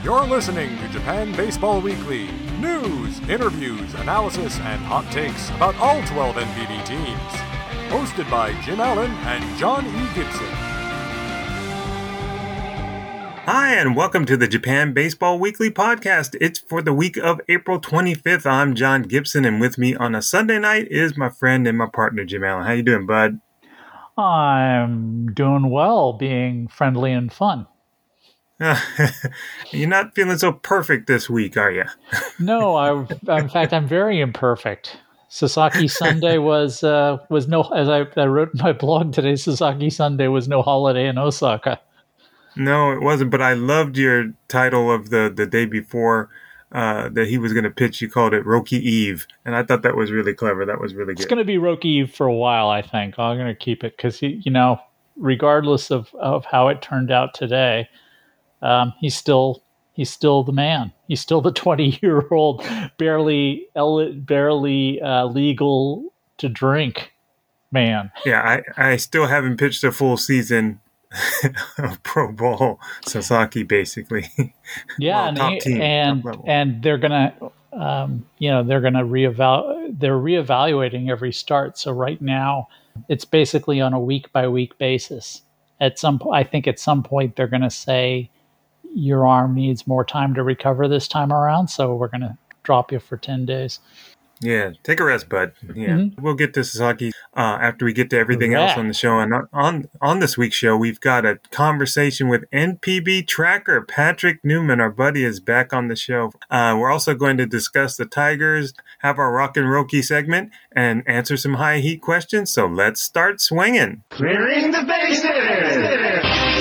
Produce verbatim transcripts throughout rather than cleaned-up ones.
You're listening to Japan Baseball Weekly. News, interviews, analysis, and hot takes about all twelve N P B teams. Hosted by Jim Allen and John E. Gibson. Hi, and welcome to the Japan Baseball Weekly podcast. It's for the week of April twenty-fifth. I'm John Gibson, and with me on a Sunday night is my friend and my partner, Jim Allen. How you doing, bud? I'm doing well, being friendly and fun. You're not feeling so perfect this week, are you? No, I. In fact, I'm very imperfect. Sasaki Sunday was uh, was no, as I, I wrote in my blog today. Sasaki Sunday was no holiday in Osaka. No, it wasn't. But I loved your title of the the day before uh, that he was going to pitch. You called it Roki Eve, and I thought that was really clever. That was really good. It's going to be Roki Eve for a while, I think. I'm going to keep it because he, you know, regardless of, of how it turned out today. Um, he's still he's still the man. He's still the twenty-year-old, barely barely uh, legal to drink man. Yeah, I, I still haven't pitched a full season of pro ball. Sasaki, basically. Yeah, well, and top he, team, and, top and they're gonna um, you know they're gonna reeval they're reevaluating every start. So right now it's basically on a week by week basis. At some I think at some point they're gonna say, your arm needs more time to recover this time around, so we're going to drop you for ten days. Yeah, take a rest, bud. Yeah, mm-hmm. We'll get to Sasaki uh, after we get to everything Correct. else on the show. And on on this week's show, we've got a conversation with N P B tracker Patrick Newman. Our buddy is back on the show. Uh, we're also going to discuss the Tigers, have our Rock and Roki segment, and answer some high heat questions. So let's start swinging. Clearing the bases!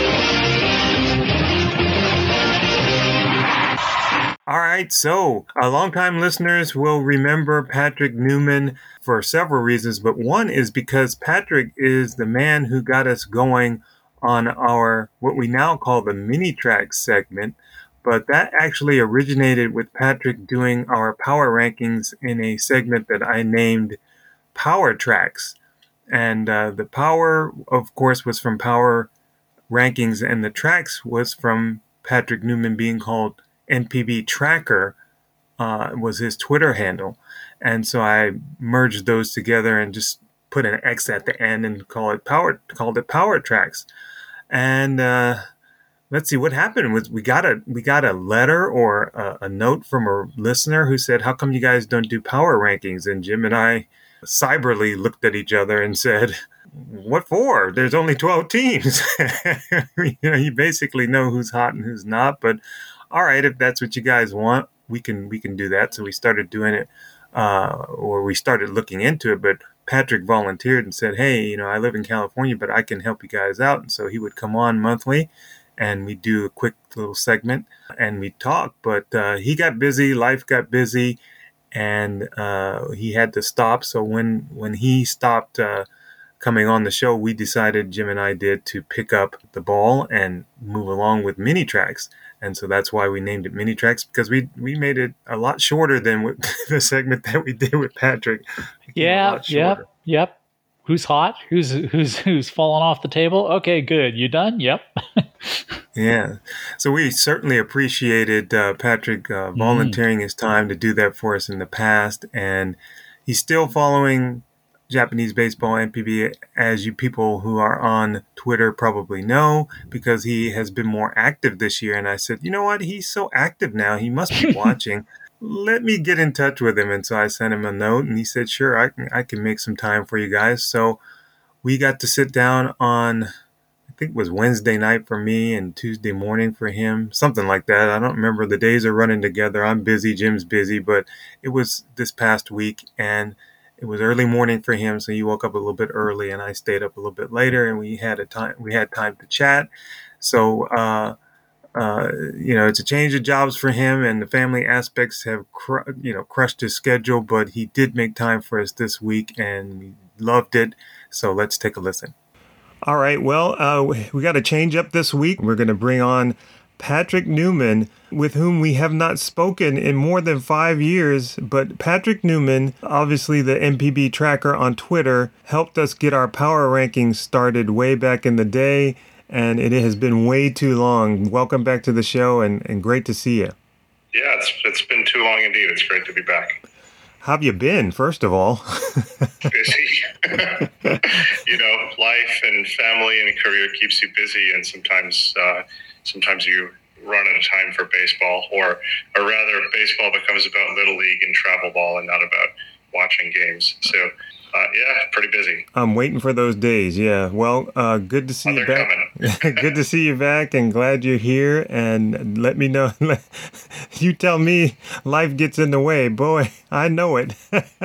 All right, so uh, longtime listeners will remember Patrick Newman for several reasons, but one is because Patrick is the man who got us going on our, what we now call the mini tracks segment, but that actually originated with Patrick doing our power rankings in a segment that I named Power Tracks. And uh, the power, of course, was from Power Rankings, and the tracks was from Patrick Newman being called N P B Tracker uh, was his Twitter handle. And so I merged those together and just put an X at the end and call it power, called it Power Tracks. And uh, let's see what happened was we got a we got a letter or a, a note from a listener who said, how come you guys don't do power rankings? And Jim and I cyberly looked at each other and said, what for? There's only twelve teams. You know, you basically know who's hot and who's not, but all right, if that's what you guys want, we can we can do that. So we started doing it, uh, or we started looking into it. But Patrick volunteered and said, hey, you know, I live in California, but I can help you guys out. And so he would come on monthly, and we'd do a quick little segment, and we'd talk. But uh, he got busy, life got busy, and uh, he had to stop. So when, when he stopped uh, coming on the show, we decided, Jim and I did, to pick up the ball and move along with mini tracks. And so that's why we named it Mini Tracks, because we we made it a lot shorter than what, the segment that we did with Patrick. Yeah, yep, yep. Who's hot? Who's who's who's fallen off the table? Okay, good. You done? Yep. Yeah. So we certainly appreciated uh, Patrick uh, volunteering mm. his time to do that for us in the past, and he's still following Japanese baseball, N P B, as you people who are on Twitter probably know, because he has been more active this year. And I said, you know what? He's so active now. He must be watching. Let me get in touch with him. And so I sent him a note, and he said, sure, I can, I can make some time for you guys. So we got to sit down on, I think it was Wednesday night for me and Tuesday morning for him, something like that. I don't remember. The days are running together. I'm busy. Jim's busy, but it was this past week, and it was early morning for him, so he woke up a little bit early, and I stayed up a little bit later, and we had a time. We had time to chat. So, uh, uh, you know, it's a change of jobs for him, and the family aspects have, cr- you know, crushed his schedule. But he did make time for us this week, and we loved it. So let's take a listen. All right. Well, uh, we got to change up this week. We're going to bring on Patrick Newman, with whom we have not spoken in more than five years. But Patrick Newman, obviously the N P B tracker on Twitter, helped us get our power rankings started way back in the day. and it has been way too long. Welcome back to the show, and, and great to see you. Yeah, it's it's been too long indeed. It's great to be back. How have you been, first of all? Busy. You know, life and family and career keeps you busy, and sometimes uh, sometimes you run out of time for baseball, or or rather, baseball becomes about Little League and travel ball and not about watching games. So, uh, yeah, pretty busy. I'm waiting for those days. Yeah. Well, uh, good to see Oh, you they're back. coming. Good to see you back, and glad you're here. And let me know. You tell me life gets in the way, boy. I know it.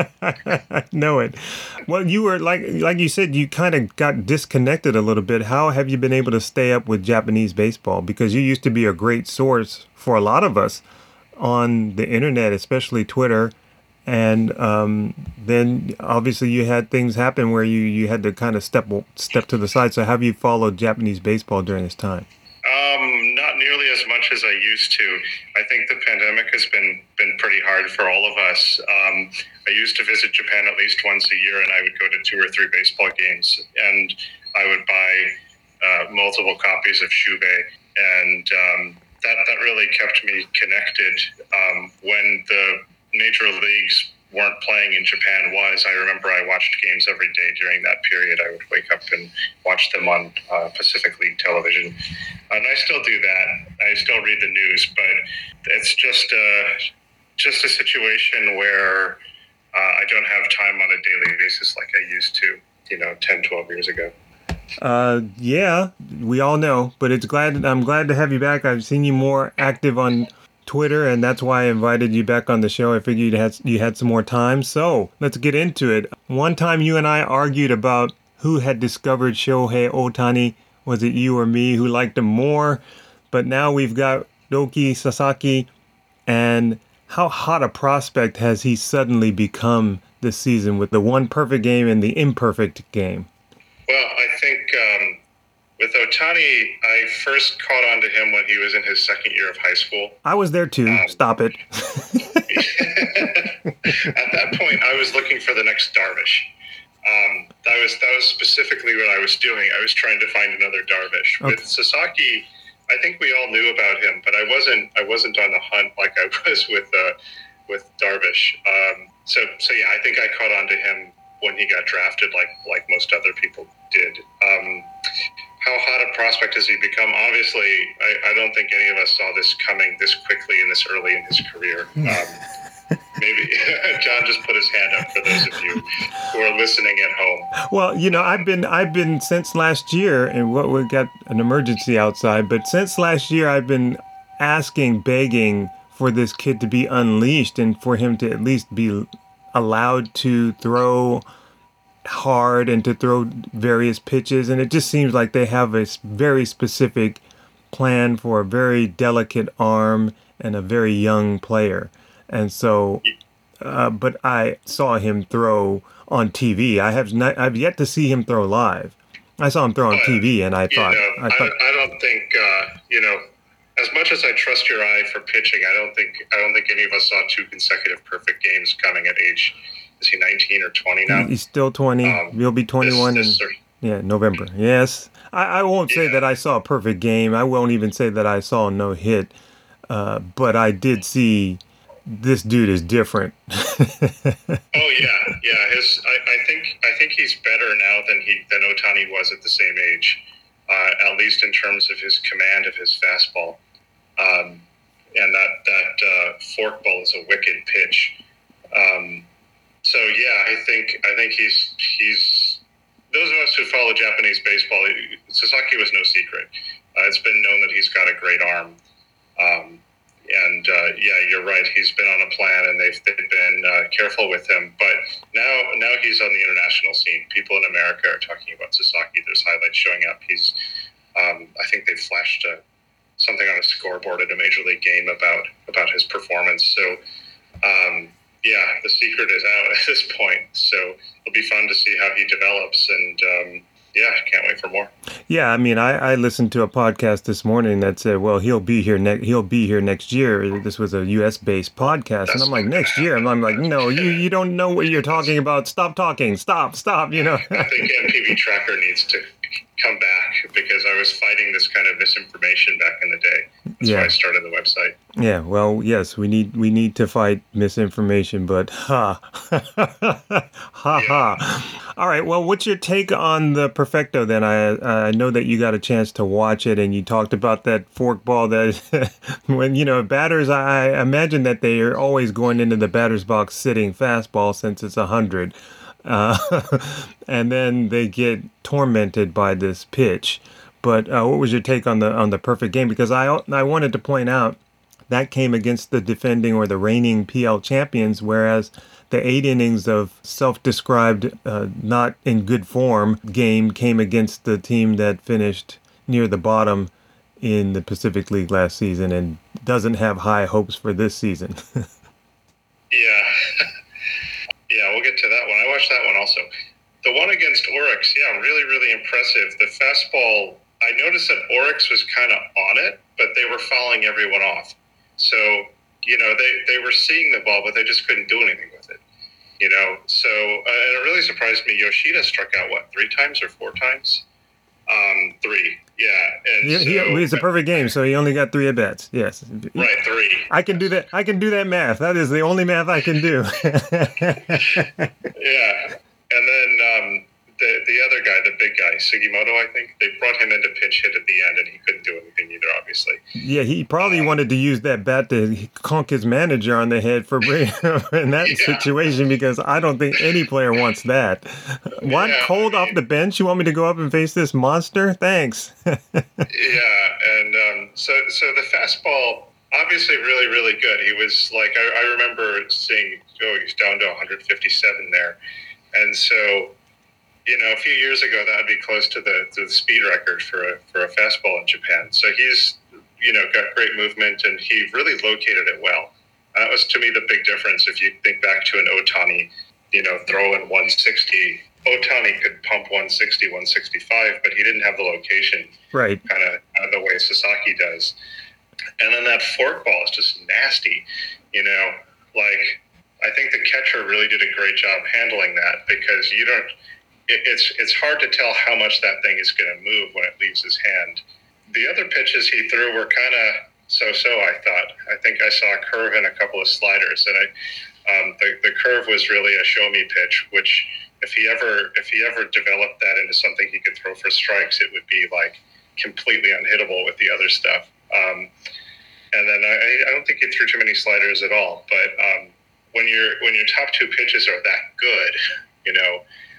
I know it. Well, you were like like you said, you kind of got disconnected a little bit. How have you been able to stay up with Japanese baseball? Because you used to be a great source for a lot of us on the internet, especially Twitter. And um, then obviously you had things happen where you, you had to kind of step step to the side. So how have you followed Japanese baseball during this time? Um, not nearly as much as I used to. I think the pandemic has been been pretty hard for all of us. Um, I used to visit Japan at least once a year, and I would go to two or three baseball games, and I would buy uh, multiple copies of Shubei, and um, that that really kept me connected. Um, when the major leagues weren't playing in Japan was, I remember I watched games every day during that period. I would wake up and watch them on uh, Pacific League television. And I still do that. I still read the news, but it's just a, just a situation where uh, I don't have time on a daily basis like I used to, you know, ten, twelve years ago. Uh, yeah, we all know, but it's glad, I'm glad to have you back. I've seen you more active on Twitter, and that's why I invited you back on the show. I figured you had you had some more time, so let's get into it. One time you and I argued about who had discovered Shohei Ohtani. Was it you or me who liked him more? But now we've got Roki Sasaki, and how hot a prospect has he suddenly become this season with the one perfect game and the imperfect game? Well, I think um, with Ohtani, I first caught on to him when he was in his second year of high school. I was there too. Um, Stop it. At that point, I was looking for the next Darvish. Um, that was that was specifically what I was doing. I was trying to find another Darvish. Okay. With Sasaki, I think we all knew about him, but I wasn't I wasn't on the hunt like I was with uh, with Darvish. Um, so so yeah, I think I caught on to him when he got drafted, like like most other people did. Um, how hot a prospect has he become? Obviously, I, I don't think any of us saw this coming this quickly and this early in his career. Um, maybe John just put his hand up for those of you who are listening at home. Well, you know, I've been I've been since last year, and what we got an emergency outside, but since last year I've been asking, begging for this kid to be unleashed and for him to at least be allowed to throw hard and to throw various pitches, and it just seems like they have a very specific plan for a very delicate arm and a very young player. And so uh, but I saw him throw on T V. I have not I've yet to see him throw live. I saw him throw on T V, and I thought, you know, I, thought I, I don't think uh, you know, as much as I trust your eye for pitching, I don't think I don't think any of us saw two consecutive perfect games coming at age. Is he nineteen or twenty now? He's still twenty. Um, He'll be twenty-one this, this, in yeah November. Yes, I, I won't say yeah. that I saw a perfect game. I won't even say that I saw no hit. Uh, but I did see this dude is different. oh yeah, yeah. His I, I think I think he's better now than he than Ohtani was at the same age. Uh, at least in terms of his command of his fastball, um, and that that uh, forkball is a wicked pitch. Um, So yeah, I think I think he's he's those of us who follow Japanese baseball. Sasaki was no secret. Uh, it's been known that he's got a great arm, um, and uh, yeah, you're right. He's been on a plan, and they've they've been uh, careful with him. But now now he's on the international scene. People in America are talking about Sasaki. There's highlights showing up. He's um, I think they flashed uh, something on a scoreboard at a major league game about about his performance. So. Um, Yeah, the secret is out at this point, so it'll be fun to see how he develops. And um, yeah, can't wait for more. Yeah, I mean, I, I listened to a podcast this morning that said, well, he'll be here next he'll be here next year. This was a U S based podcast, That's and I'm like, next year? And I'm like, no, you you don't know what you're talking about. Stop talking. Stop. Stop. You know. I think M T V Tracker needs to come back because I was fighting this kind of misinformation back in the day. That's Yeah. why I started the website. Yeah, well, yes, we need we need to fight misinformation, but ha ha ha. All right, well, what's your take on the Perfecto then? I I know that you got a chance to watch it, and you talked about that fork ball that when you know batters. I imagine that they are always going into the batter's box sitting fastball since it's a hundred, uh, and then they get tormented by this pitch. But uh, what was your take on the on the perfect game? Because I I wanted to point out that came against the defending or the reigning P L champions, whereas the eight innings of self-described uh, not in good form game came against the team that finished near the bottom in the Pacific League last season and doesn't have high hopes for this season. Yeah. Yeah, we'll get to that one. I watched that one also. The one against Oryx, yeah, really, really impressive. The fastball, I noticed that Oryx was kind of on it, but they were fouling everyone off. So, you know, they, they were seeing the ball, but they just couldn't do anything with it. You know, so, uh, and it really surprised me. Yoshida struck out, what, three times or four times? Um, three, yeah. And he, so, he, it's a perfect game, so he only got three at bats. Yes, right, three. I can do that. I can do that math. That is the only math I can do. Yeah, and then um, the the other guy, the big guy, Sugimoto, I think they brought him in to pitch hit at the end, and he couldn't do anything either, obviously. Yeah, he probably wanted to use that bat to conk his manager on the head for bringing him in that Yeah. situation, because I don't think any player wants that. What? Yeah, Cold I off mean- the bench? You want me to go up and face this monster? Thanks. Yeah, and um, so so the fastball, obviously really, really good. He was like, I, I remember seeing, oh, he's down to one fifty-seven there. And so, you know, a few years ago, that would be close to the to the speed record for a, for a fastball in Japan. So he's, you know, got great movement, and he really located it well. That was, to me, the big difference. If you think back to an Ohtani, you know, throwing one sixty, Ohtani could pump one sixty, one sixty-five, but he didn't have the location Right. kind of uh, the way Sasaki does. And then that fork ball is just nasty, you know, like I think the catcher really did a great job handling that, because you don't, it, it's, it's hard to tell how much that thing is going to move when it leaves his hand. The other pitches he threw were kind of so-so, I thought. I think I saw a curve and a couple of sliders, and I, um, the, the curve was really a show-me pitch, which if he ever, if he ever developed that into something he could throw for strikes, it would be like completely unhittable with the other stuff. Um, and then I, I don't think he threw too many sliders at all. But um, when your when your top two pitches are that good, you know,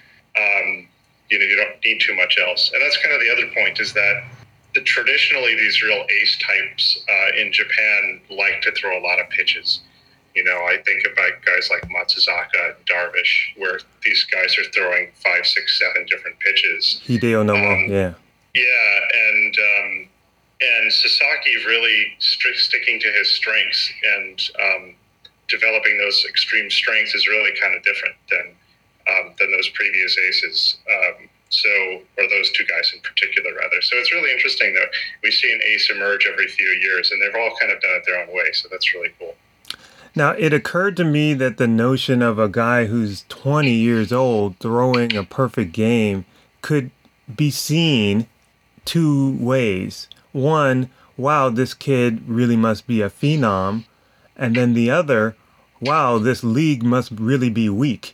um, you know, you don't need too much else. And that's kind of the other point, is that the, traditionally these real ace types uh, in Japan like to throw a lot of pitches. You know, I think about guys like Matsuzaka, Darvish, where these guys are throwing five, six, seven different pitches. Hideo Nomo, Um, yeah. Yeah, and um, and Sasaki really strict sticking to his strengths and um, developing those extreme strengths is really kind of different than um, than those previous aces. Um, so, or those two guys in particular, rather. So it's really interesting that we see an ace emerge every few years, and they've all kind of done it their own way. So that's really cool. Now, it occurred to me that the notion of a guy who's twenty years old throwing a perfect game could be seen two ways. One, wow, this kid really must be a phenom. And then the other, wow, this league must really be weak.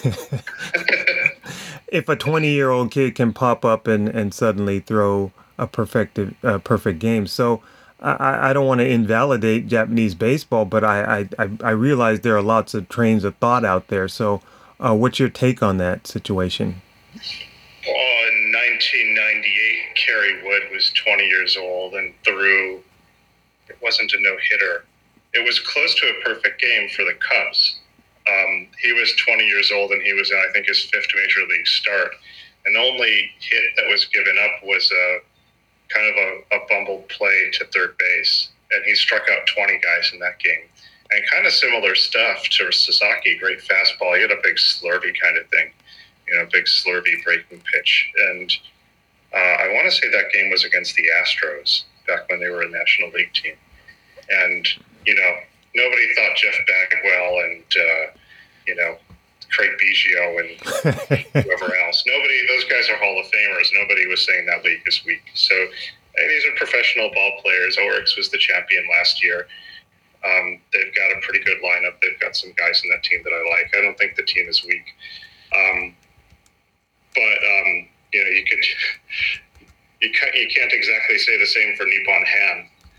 If a twenty-year-old kid can pop up and, and suddenly throw a perfect, uh, perfect game. So I, I don't want to invalidate Japanese baseball, but I, I, I realize there are lots of trains of thought out there. So uh, what's your take on that situation? Well, in nineteen ninety-eight, Kerry Wood was twenty years old and threw, it wasn't a no-hitter. It was close to a perfect game for the Cubs. Um, he was twenty years old, and he was in, I think, his fifth major league start. And the only hit that was given up was a kind of a, a bumbled play to third base. And he struck out twenty guys in that game. And kind of similar stuff to Sasaki, great fastball. He had a big slurvy kind of thing. You you know, big slurvy breaking pitch. And uh, I want to say that game was against the Astros back when they were a National League team. And, you know, nobody thought Jeff Bagwell and, uh, you know, Craig Biggio and whoever else. Nobody, those guys are Hall of Famers. Nobody was saying that league is weak. So hey, these are professional ball players. Oryx was the champion last year. Um, they've got a pretty good lineup. They've got some guys in that team that I like. I don't think the team is weak. Um, but, um, you know, you could, you can't, you can't exactly say the same for Nippon Ham.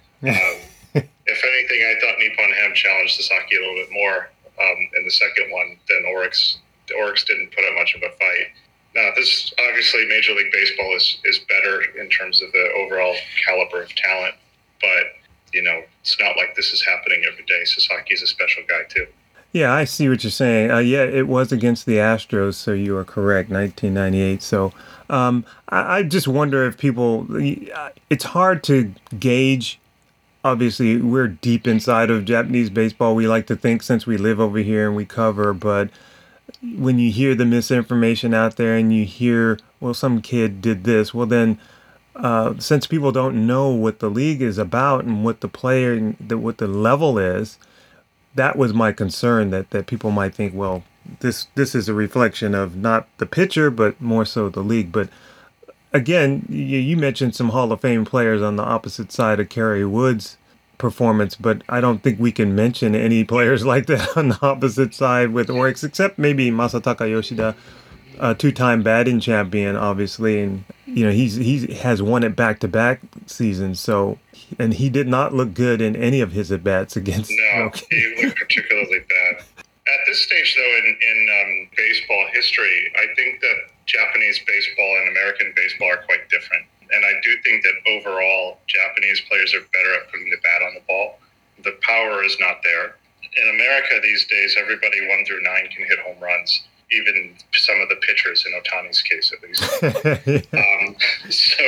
Um, if anything, I thought Nippon Ham challenged Sasaki a little bit more um, in the second one than Oryx. Oryx didn't put up much of a fight. Now, this obviously Major League Baseball is, is better in terms of the overall caliber of talent, but you know, it's not like this is happening every day. Sasaki's a special guy too. Yeah, I see what you're saying. Uh, yeah, it was against the Astros, so you are correct, nineteen ninety-eight. So um, I, I just wonder if people, it's hard to gauge. Obviously, we're deep inside of Japanese baseball. We like to think since we live over here and we cover, but when you hear the misinformation out there and you hear, well, some kid did this, well, then uh, since people don't know what the league is about and what the player, what the level is, that was my concern, that, that people might think, well, this this is a reflection of not the pitcher, but more so the league. But again, you, you mentioned some Hall of Fame players on the opposite side of Kerry Wood's performance, but I don't think we can mention any players like that on the opposite side with Oryx, except maybe Masataka Yoshida, a two-time batting champion, obviously, and you know he's he has won it back-to-back seasons. So, and he did not look good in any of his at bats against. No, okay. He looked particularly bad. At this stage, though, in in um, baseball history, I think that Japanese baseball and American baseball are quite different. And I do think that overall, Japanese players are better at putting the bat on the ball. The power is not there. In America these days, everybody one through nine can hit home runs, even some of the pitchers, in Otani's case at least. um, so,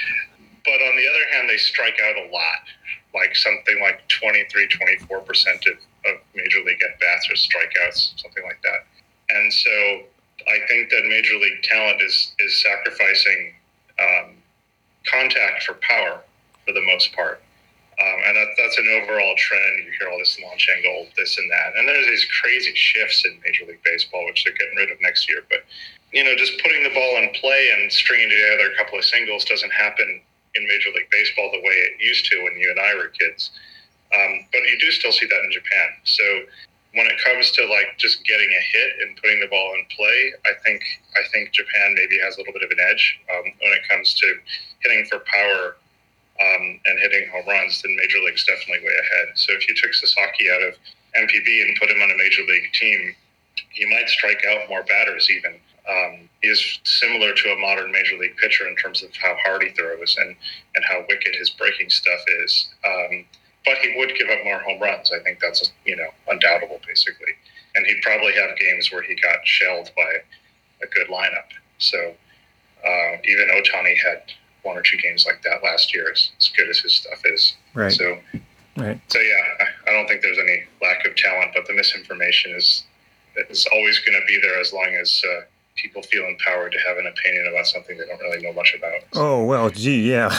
but on the other hand, they strike out a lot, like something like twenty-three, twenty-four percent of, of Major League at-bats are strikeouts, something like that. And so I think that Major League talent is, is sacrificing um, contact for power for the most part. Um, and that, that's an overall trend. You hear all this launch angle, this and that. And there's these crazy shifts in Major League Baseball, which they're getting rid of next year. But, you know, just putting the ball in play and stringing together a couple of singles doesn't happen in Major League Baseball the way it used to when you and I were kids. Um, but you do still see that in Japan. So when it comes to, like, just getting a hit and putting the ball in play, I think I think Japan maybe has a little bit of an edge um, when it comes to hitting for power um, and hitting home runs. Then Major League's definitely way ahead. So if you took Sasaki out of M P B and put him on a Major League team, he might strike out more batters even. Um, he is similar to a modern Major League pitcher in terms of how hard he throws and, and how wicked his breaking stuff is. Um, but he would give up more home runs. I think that's, you know, undoubtable, basically. And he'd probably have games where he got shelled by a good lineup. So uh, even Otani had one or two games like that last year, as, as good as his stuff is. Right. So, right. So yeah, I, I don't think there's any lack of talent, but the misinformation is is always going to be there as long as uh, people feel empowered to have an opinion about something they don't really know much about. Oh, well, gee, yeah.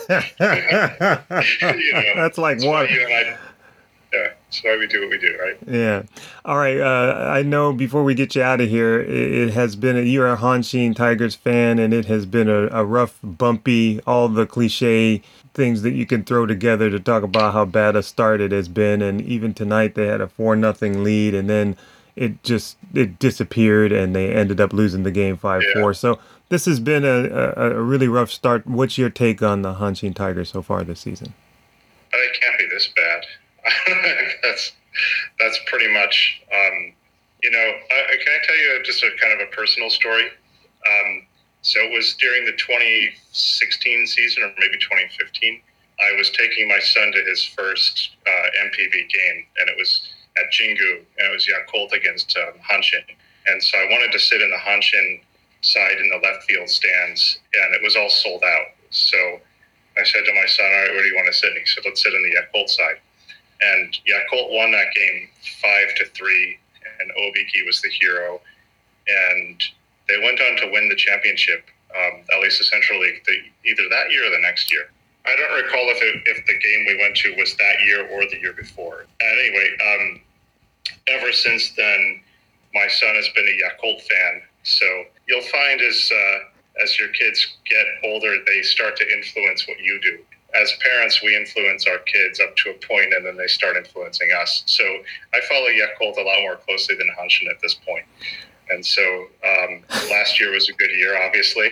You know, that's like that's one. why you and I, yeah, that's why we do what we do, right? Yeah. All right. Uh, I know before we get you out of here, it, it has been, a, you're a Hanshin Tigers fan, and it has been a, a rough, bumpy, all the cliche things that you can throw together to talk about how bad a start it has been. And even tonight they had a four nothing lead, and then it just it disappeared, and they ended up losing the game five four. Yeah. So this has been a, a, a really rough start. What's your take on the Hanshin Tigers so far this season? It can't be this bad. that's that's pretty much, um, you know, I, can I tell you just a kind of a personal story? Um, so it was during the twenty sixteen season, or maybe twenty fifteen. I was taking my son to his first uh, M P B game, and it was at Jingu, and it was Yakult against um, Hanshin. And so I wanted to sit in the Hanshin side in the left field stands, and it was all sold out. So I said to my son, all right, where do you want to sit? And he said, let's sit in the Yakult side. And Yakult won that game five to three, and Obiki was the hero. And they went on to win the championship, um, at least the Central League, the, either that year or the next year. I don't recall if it, if the game we went to was that year or the year before. Anyway, um, ever since then, my son has been a Yakult fan. So you'll find as uh, as your kids get older, they start to influence what you do. As parents, we influence our kids up to a point, and then they start influencing us. So I follow Yakult a lot more closely than Hanshin at this point. And so um, last year was a good year, obviously.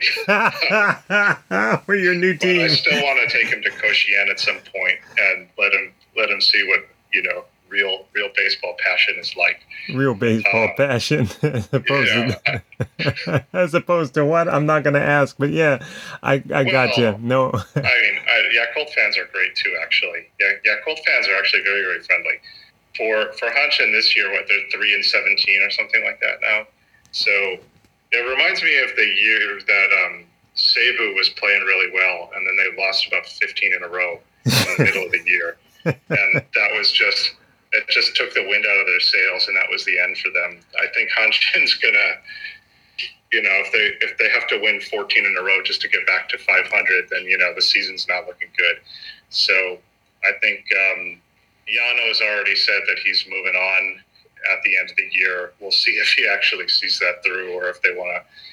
We're your new team. But I still want to take him to Koshien at some point and let him let him see what, you know, real real baseball passion is like. Real baseball uh, passion, as opposed yeah. to as opposed to what? I'm not going to ask, but yeah, I I well, got you. No, I mean, I, Yakult fans are great too. Actually, yeah, Yakult fans are actually very very friendly. For for Hanshin this year, what they're three and seventeen or something like that now. So it reminds me of the year that um, Seibu was playing really well, and then they lost about fifteen in a row in the middle of the year, and that was just it just took the wind out of their sails, and that was the end for them. I think Hanshin's gonna, you know, if they if they have to win fourteen in a row just to get back to five hundred, then you know the season's not looking good. So I think um, Yano's already said that he's moving on at the end of the year. We'll see if he actually sees that through, or if they want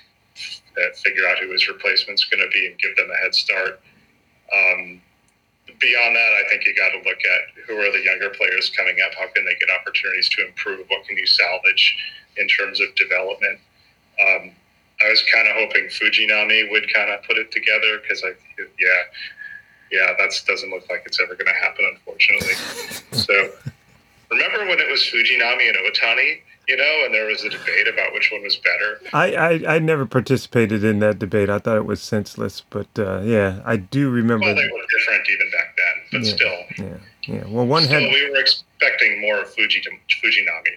to uh, figure out who his replacement's going to be and give them a head start. Um, beyond that, I think you got to look at who are the younger players coming up. How can they get opportunities to improve? What can you salvage in terms of development? Um, I was kind of hoping Fujinami would kind of put it together because I, yeah, yeah, that doesn't look like it's ever going to happen, unfortunately. So. Remember when it was Fujinami and Otani, you know, and there was a debate about which one was better? I, I, I never participated in that debate. I thought it was senseless, but uh, yeah, I do remember. Well, they were different even back then, but yeah, still. Yeah, yeah. Well, one still, had. we were expecting more of Fuji, Fujinami,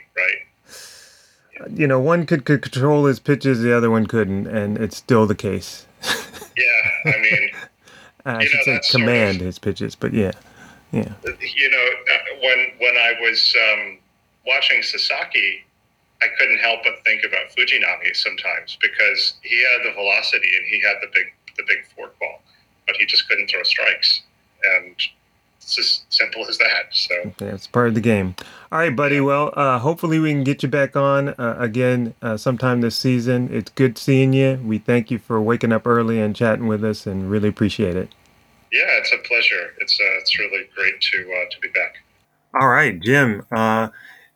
right? You know, one could, could control his pitches, the other one couldn't, and it's still the case. Yeah, I mean. I should say command sort of, his pitches, but yeah. Yeah. You know, when when I was um, watching Sasaki, I couldn't help but think about Fujinami sometimes because he had the velocity and he had the big the big fork ball, but he just couldn't throw strikes, and it's as simple as that. So okay, it's part of the game. All right, buddy. Well, uh, hopefully we can get you back on uh, again uh, sometime this season. It's good seeing you. We thank you for waking up early and chatting with us, and really appreciate it. Yeah, it's a pleasure. It's uh, it's really great to uh, to be back. All right, Jim. Uh,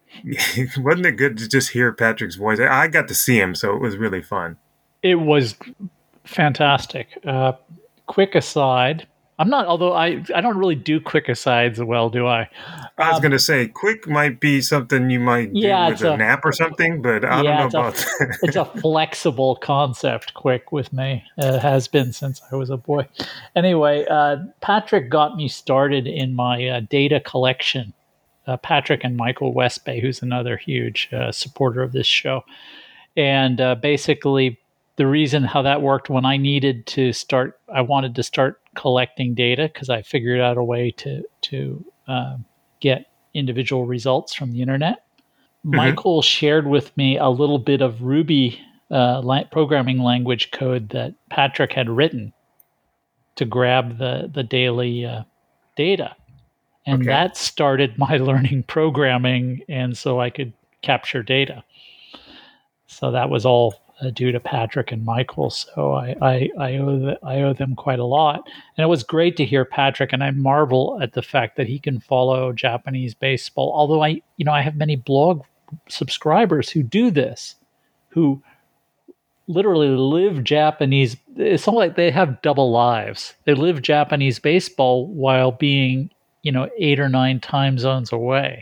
wasn't it good to just hear Patrick's voice? I got to see him, so it was really fun. It was fantastic. Uh, quick aside, I'm not. Although I I don't really do quick asides well, do I? I was um, going to say quick might be something you might do yeah, with a, a nap or something, but I yeah, don't know about a, that. It's a flexible concept, quick with me. It has been since I was a boy. Anyway, uh, Patrick got me started in my uh, data collection. Uh, Patrick and Michael Westbay, who's another huge uh, supporter of this show. And uh, basically, the reason how that worked when I needed to start, I wanted to start collecting data because I figured out a way to, to um, get individual results from the internet. Mm-hmm. Michael shared with me a little bit of Ruby uh, la- programming language code that Patrick had written to grab the, the daily uh, data. And okay. that started my learning programming, and so I could capture data. So that was all uh, due to Patrick and Michael. So I I, I owe the, I owe them quite a lot. And it was great to hear Patrick, and I marvel at the fact that he can follow Japanese baseball. Although I you know I have many blog subscribers who do this, who literally live Japanese. It's not like they have double lives. They live Japanese baseball while being, you know, eight or nine time zones away.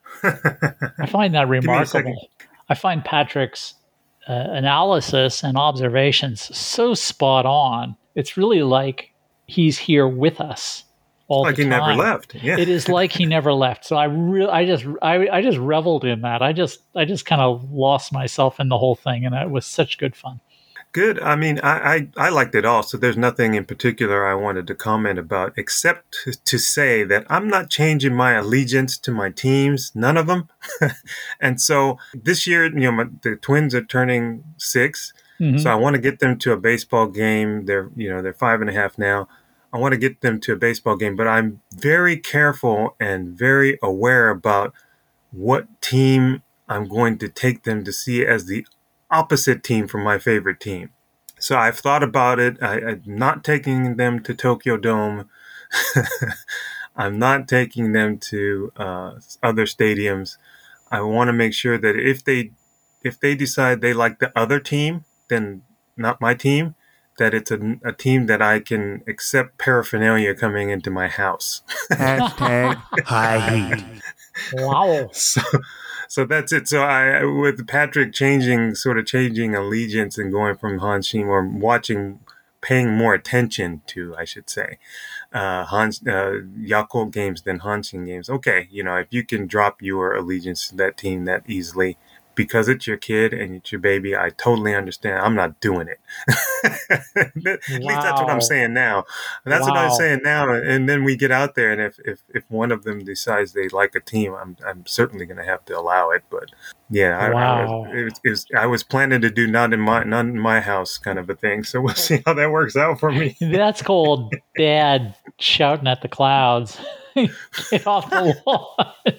I find that remarkable. I find Patrick's uh, analysis and observations so spot on. It's really like he's here with us all like the time. Like he never left. Yeah. It is like he never left. So I really, I just, I, I just reveled in that. I just, I just kind of lost myself in the whole thing, and it was such good fun. Good. I mean, I, I, I liked it all, so there's nothing in particular I wanted to comment about, except to, to say that I'm not changing my allegiance to my teams, none of them. And so this year, you know, my, the Twins are turning six, Mhm. So I want to get them to a baseball game. They're, you know, they're five and a half now. I want to get them to a baseball game, but I'm very careful and very aware about what team I'm going to take them to see as the opposite team from my favorite team. So I've thought about it. I, I'm not taking them to Tokyo Dome. I'm not taking them to uh, other stadiums. I want to make sure that if they if they decide they like the other team, then not my team, that it's a, a team that I can accept paraphernalia coming into my house. Hashtag high heat. Wow. So, so that's it. So I, with Patrick changing, sort of changing allegiance and going from Hanshin, or watching, paying more attention to, I should say, uh, Hans, uh, Yakult games than Hanshin games. Okay, you know, if you can drop your allegiance to that team that easily because it's your kid and it's your baby, I totally understand. I'm not doing it. At least that's what Wow. I'm saying now. That's what I'm Wow. saying now. And then we get out there, and if, if, if one of them decides they like a team, I'm I'm certainly going to have to allow it. But yeah, I, I, Wow. was, it was, it was, I was planning to do not in my not in my house kind of a thing. So we'll see how that works out for me. That's called dad shouting at the clouds. Get off the lawn.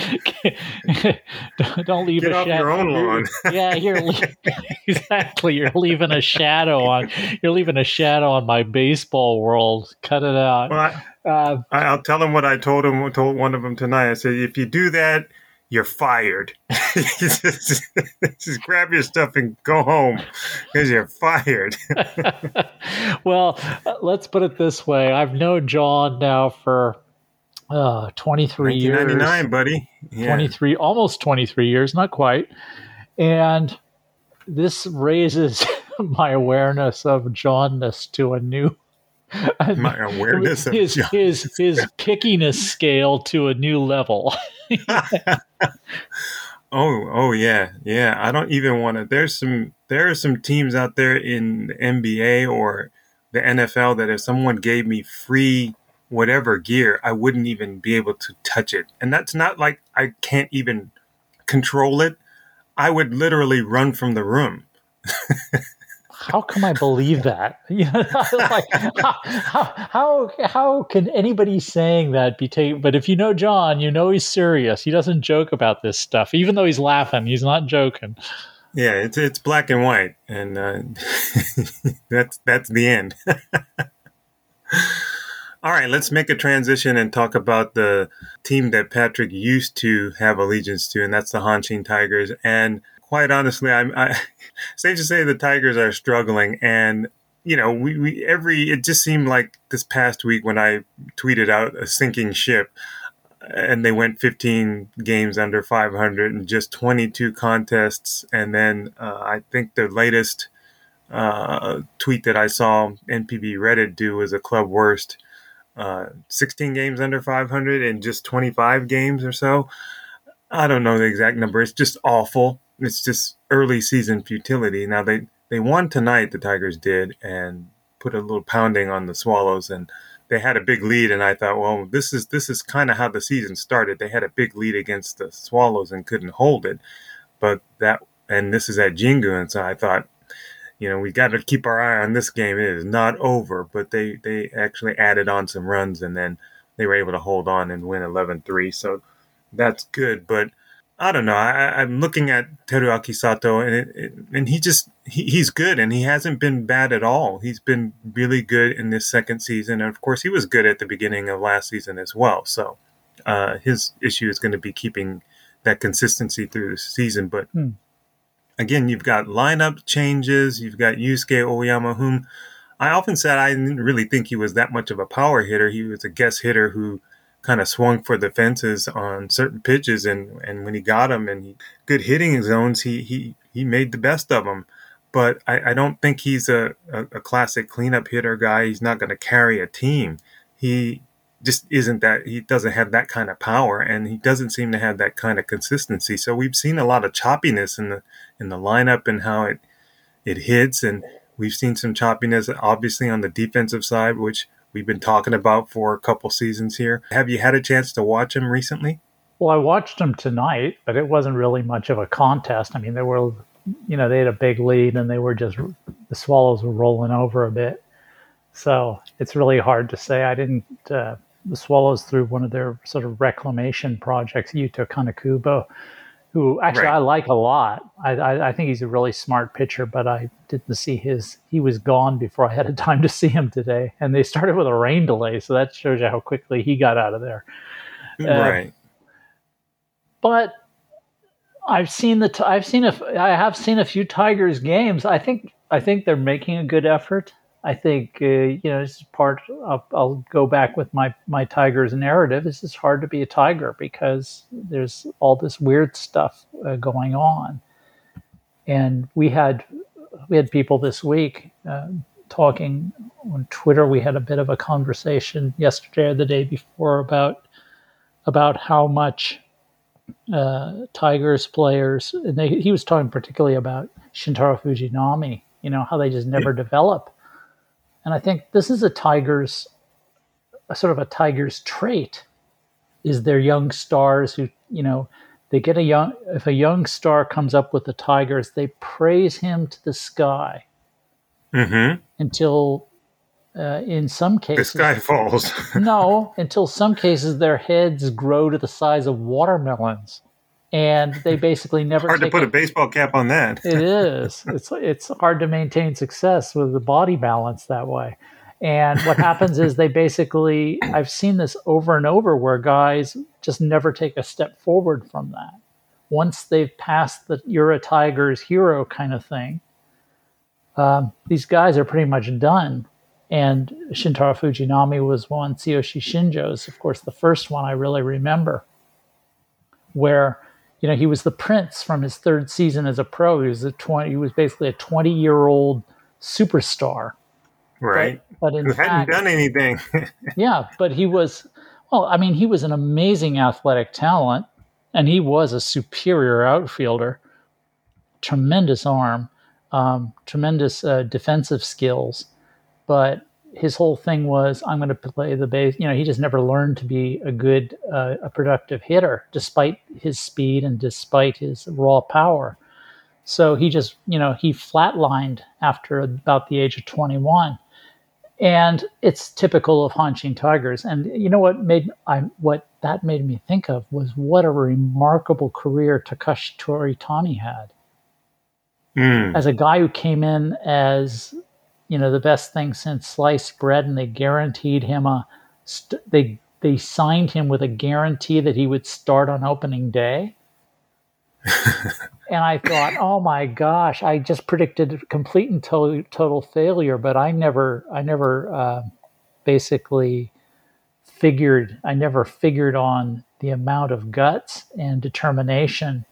don't, don't leave Get a off shadow. your own lawn. Yeah, you're le- exactly. You're leaving a shadow on. You're leaving a shadow on my baseball world. Cut it out. Well, I, Uh, I- I'll tell him what I told him. Told one of them tonight. I said, if you do that, you're fired. just, just grab your stuff and go home because you're fired. well, uh, let's put it this way. I've known John now for uh, twenty-three nineteen ninety-nine, years. buddy. Yeah. twenty-three, almost twenty-three years, not quite. And this raises my awareness of Johnness to a new My awareness of his John. his his pickiness scale to a new level. Oh, oh yeah, yeah. I don't even want to. There's some. There are some teams out there in the N B A or the N F L that if someone gave me free whatever gear, I wouldn't even be able to touch it. And that's not like I can't even control it. I would literally run from the room. How can I believe that? You know, like, how, how, how, how can anybody saying that be taken? But if you know John, you know he's serious. He doesn't joke about this stuff. Even though he's laughing, he's not joking. Yeah, it's it's black and white, and uh, that's that's the end. All right, let's make a transition and talk about the team that Patrick used to have allegiance to, and that's the Hanshin Tigers. And quite honestly, I'm I, safe to say the Tigers are struggling. And you know, we, we every it just seemed like this past week when I tweeted out a sinking ship, and they went fifteen games under five hundred and just twenty-two contests. And then uh, I think the latest uh, tweet that I saw N P B Reddit do was a club worst. Uh, sixteen games under five hundred in just twenty-five games or so. I don't know the exact number. It's just awful. It's just early season futility. Now they, they won tonight, the Tigers did, and put a little pounding on the Swallows, and they had a big lead. And I thought, well, this is this is kind of how the season started. They had a big lead against the Swallows and couldn't hold it. But that, and this is at Jingu, and so I thought, you know, we got to keep our eye on this game. It is not over, but they, they actually added on some runs, and then they were able to hold on and win eleven three. So that's good. But I don't know. I, I'm looking at Teruaki Sato, and it, it, and he just he, he's good, and he hasn't been bad at all. He's been really good in this second season, and of course, he was good at the beginning of last season as well. So uh, his issue is going to be keeping that consistency through the season, but. Hmm. Again, you've got lineup changes. You've got Yusuke Oyama, whom I often said I didn't really think he was that much of a power hitter. He was a guest hitter who kind of swung for the fences on certain pitches, and, and when he got them and he, good hitting zones, he he he made the best of them. But I, I don't think he's a, a, a classic cleanup hitter guy. He's not going to carry a team. He just isn't that, he doesn't have that kind of power, and he doesn't seem to have that kind of consistency. So we've seen a lot of choppiness in the in the lineup and how it it hits, and we've seen some choppiness obviously on the defensive side, which we've been talking about for a couple seasons here. Have you had a chance to watch him recently? Well, I watched him tonight, but it wasn't really much of a contest. I mean, there were you know, they had a big lead and they were just, the Swallows were rolling over a bit. So it's really hard to say. I didn't, uh, the Swallows through one of their sort of reclamation projects, Yuto Kanekubo, who actually right. I like a lot. I, I, I think he's a really smart pitcher, but I didn't see his, he was gone before I had a time to see him today. And they started with a rain delay. So that shows you how quickly he got out of there. Right. Uh, but I've seen the, I've seen, a, I have seen a few Tigers games. I think, I think they're making a good effort. I think, uh, you know, this is part, I'll, I'll go back with my, my Tigers narrative. This is hard to be a Tiger because there's all this weird stuff uh, going on. And we had, we had people this week uh, talking on Twitter. We had a bit of a conversation yesterday or the day before about, about how much uh, Tigers players, and they, he was talking particularly about Shintaro Fujinami, you know, how they just never yeah. develop. And I think this is a Tigers, a sort of a Tigers trait, is their young stars who, you know, they get a young, if a young star comes up with the Tigers, they praise him to the sky mm-hmm. until, uh, in some cases, the sky falls. no, until some cases their heads grow to the size of watermelons. And they basically never. Hard take to put a, a baseball cap on that. It is. It's it's hard to maintain success with the body balance that way. And what happens is they basically. I've seen this over and over where guys just never take a step forward from that. Once they've passed the "you're a Tigers hero" kind of thing, um, these guys are pretty much done. And Shintaro Fujinami was one. Tsuyoshi Shinjo is, of course, the first one I really remember, where. You know, he was the prince from his third season as a pro. He was a twenty. He was basically a twenty-year-old superstar, right? But, but in who fact, hadn't done anything. yeah, but he was. Well, I mean, he was an amazing athletic talent, and he was a superior outfielder. Tremendous arm, um, tremendous uh, defensive skills, but his whole thing was, I'm going to play the base. You know, he just never learned to be a good, uh, a productive hitter, despite his speed and despite his raw power. So he just, you know, he flatlined after about the age of twenty-one. And it's typical of Hanshin Tigers. And you know what made I what that made me think of was what a remarkable career Takashi Toritani had. Mm. As a guy who came in as, you know, the best thing since sliced bread, and they guaranteed him a, st- they they signed him with a guarantee that he would start on opening day. And I thought, oh my gosh, I just predicted complete and total, total failure, but I never, I never uh, basically figured, I never figured on the amount of guts and determination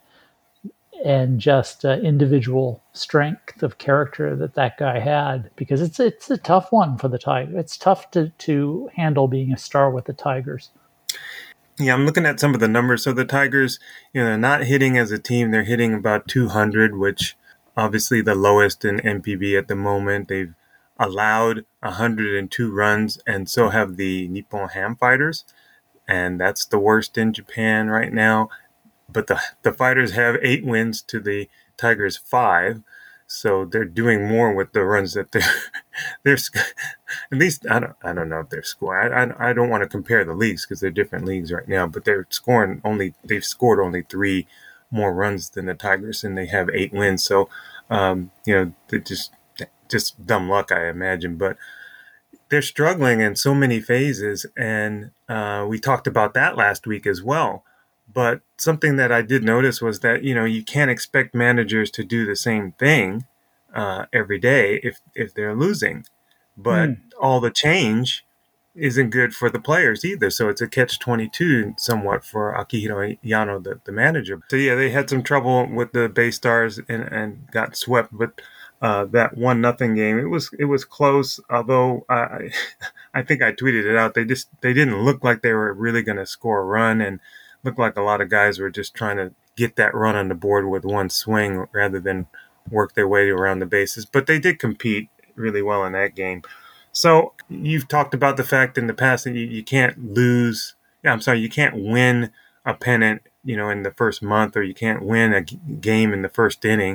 and just uh, individual strength of character that that guy had, because it's it's a tough one for the Tigers. It's tough to, to handle being a star with the Tigers. Yeah, I'm looking at some of the numbers. So the Tigers, you know, they're not hitting as a team. They're hitting about two hundred, which obviously the lowest in N P B at the moment. They've allowed one hundred two runs, and so have the Nippon Ham Fighters, and that's the worst in Japan right now. But the the Fighters have eight wins to the Tigers five, so they're doing more with the runs that they're they're at least I don't I don't know if they're scoring. I I, I don't want to compare the leagues because they're different leagues right now, but they're scoring only they've scored only three more runs than the Tigers, and they have eight wins. So um, you know, they're just just dumb luck, I imagine, but they're struggling in so many phases, and uh, we talked about that last week as well. But something that I did notice was that, you know, you can't expect managers to do the same thing uh, every day if, if they're losing. But mm. all the change isn't good for the players either. So it's a catch twenty-two somewhat for Akihiro Yano, the, the manager. So, yeah, they had some trouble with the Bay Stars and, and got swept. But uh, that one nothing game, it was it was close, although I, I think I tweeted it out. They just they didn't look like they were really going to score a run, and looked like a lot of guys were just trying to get that run on the board with one swing rather than work their way around the bases. But they did compete really well in that game. So you've talked about the fact in the past that you, you can't lose. Yeah, I'm sorry, you can't win a pennant, you know, in the first month, or you can't win a g- game in the first inning.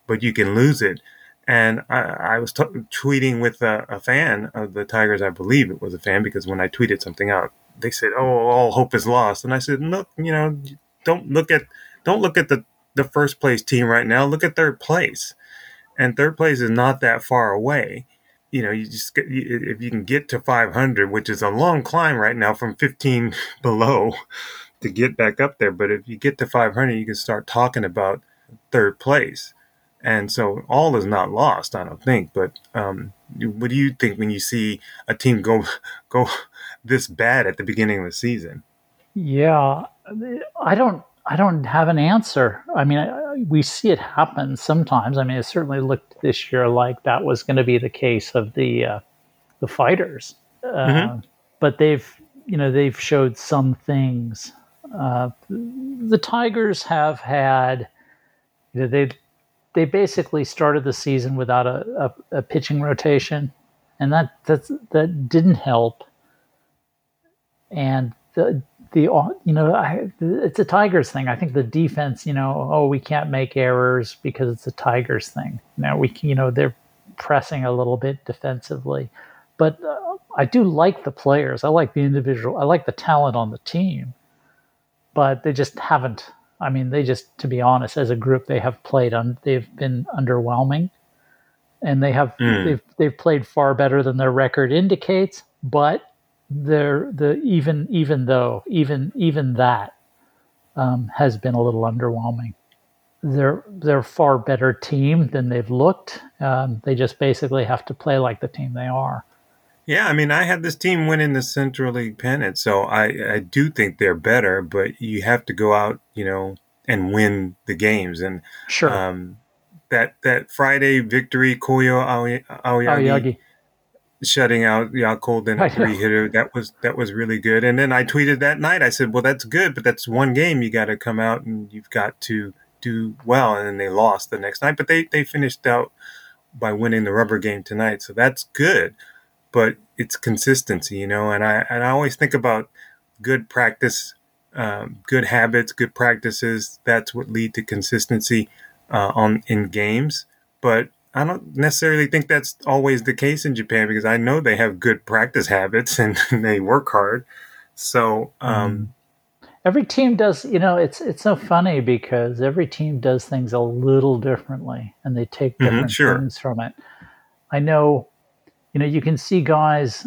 but you can lose it. And I, I was t- tweeting with a, a fan of the Tigers. I believe it was a fan, because when I tweeted something out, they said, "Oh, all hope is lost." And I said, "Look, you know, don't look at don't look at the, the first place team right now. Look at third place, and third place is not that far away. You know, you just get, if you can get to five hundred, which is a long climb right now from fifteen below to get back up there. But if you get to five hundred, you can start talking about third place." And so all is not lost, I don't think. But um, what do you think when you see a team go go this bad at the beginning of the season? Yeah, I don't. I don't have an answer. I mean, I, we see it happen sometimes. I mean, it certainly looked this year like that was going to be the case of the uh, the fighters. Uh, mm-hmm. But they've, you know, they've showed some things. Uh, the Tigers have had, you know, they they basically started the season without a, a, a pitching rotation, and that that's, that didn't help. And the the you know I, it's a Tigers thing. I think the defense, you know, oh, we can't make errors because it's a Tigers thing. Now we can, you know, they're pressing a little bit defensively, but uh, I do like the players. I like the individual. I like the talent on the team, but they just haven't. I mean, they just, to be honest, as a group, they have played on. They've been underwhelming, and they have mm. they've they've played far better than their record indicates. But they're the even even though even even that um, has been a little underwhelming. They're they're a far better team than they've looked. Um, they just basically have to play like the team they are. Yeah, I mean, I had this team winning the Central League pennant, so I, I do think they're better, but you have to go out, you know, and win the games. And sure, um, that that Friday victory, Koyo Aoyagi, Aoyagi shutting out Yakult and a three hitter, that was that was really good. And then I tweeted that night, I said, well, that's good, but that's one game. You got to come out and you've got to do well. And then they lost the next night, but they they finished out by winning the rubber game tonight, so that's good. But it's consistency, you know, and I and I always think about good practice, um, good habits, good practices. That's what lead to consistency uh, on in games. But I don't necessarily think that's always the case in Japan, because I know they have good practice habits and they work hard. So um, every team does, you know, it's it's so funny because every team does things a little differently, and they take different mm-hmm, sure. things from it. I know. You know, you can see guys,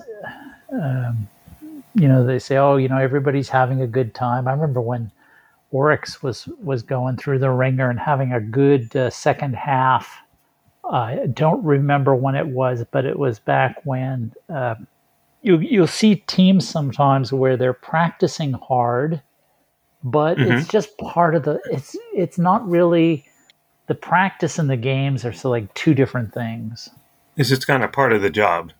um, you know, they say, oh, you know, everybody's having a good time. I remember when Oryx was, was going through the ringer and having a good uh, second half. Uh, I don't remember when it was, but it was back when uh, you, you'll see teams sometimes where they're practicing hard, but mm-hmm. it's just part of the, it's, it's not really, the practice and the games are so like two different things. It's just kind of part of the job.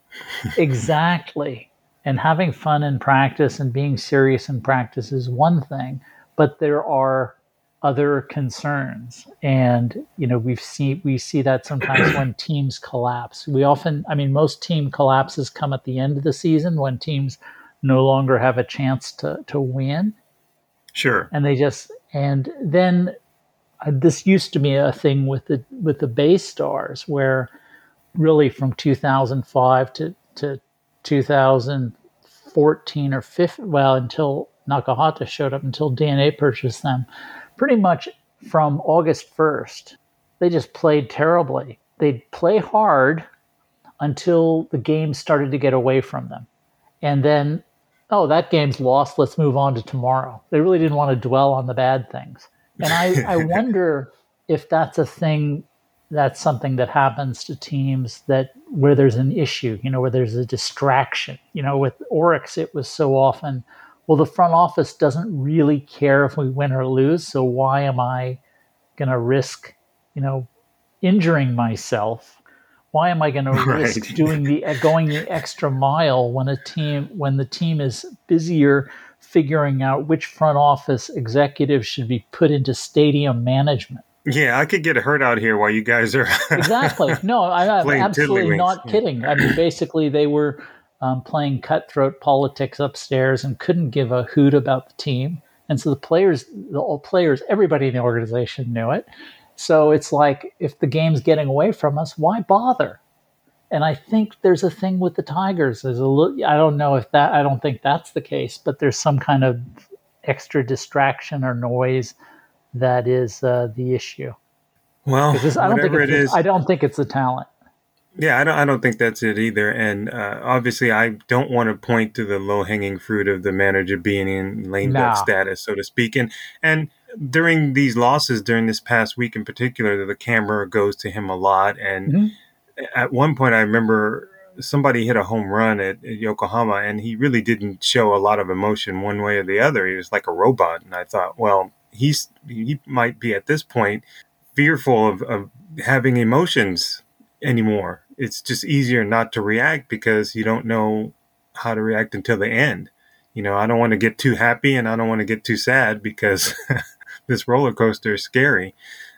Exactly. And having fun in practice and being serious in practice is one thing, but there are other concerns. And, you know, we've seen, we see that sometimes when teams collapse. We often, I mean, most team collapses come at the end of the season when teams no longer have a chance to, to win. Sure. And they just, and then uh, this used to be a thing with the, with the Bay Stars, where really from two thousand five to, to two thousand fourteen or fifteen, well, until Nakahata showed up, until D N A purchased them, pretty much from August first, they just played terribly. They'd play hard until the game started to get away from them. And then, oh, that game's lost, let's move on to tomorrow. They really didn't want to dwell on the bad things. And I, I wonder if that's a thing, that's something that happens to teams that where there's an issue, you know, where there's a distraction. You know, with Oryx, it was so often, well, the front office doesn't really care if we win or lose, so why am I going to risk, you know, injuring myself? Why am I going right. to risk doing the going the extra mile when a team when the team is busier figuring out which front office executives should be put into stadium management? Yeah, I could get hurt out here while you guys are exactly. No, I, I'm absolutely not kidding. I mean, basically, they were um, playing cutthroat politics upstairs and couldn't give a hoot about the team, and so the players, the all players, everybody in the organization knew it. So it's like, if the game's getting away from us, why bother? And I think there's a thing with the Tigers. There's a little, I don't know if that, I don't think that's the case, but there's some kind of extra distraction or noise that is uh, the issue. Well, This, I don't think whatever it's, it is, I don't think it's the talent. yeah, I don't. I don't think that's it either. And uh, obviously, I don't want to point to the low-hanging fruit of the manager being in lame duck Nah. status, so to speak. And and during these losses, during this past week in particular, the camera goes to him a lot. And Mm-hmm. at one point, I remember somebody hit a home run at, at Yokohama, and he really didn't show a lot of emotion one way or the other. He was like a robot. And I thought, well, he's he might be at this point fearful of, of having emotions anymore. It's just easier not to react because you don't know how to react until the end. You know, I don't want to get too happy and I don't want to get too sad because this roller coaster is scary.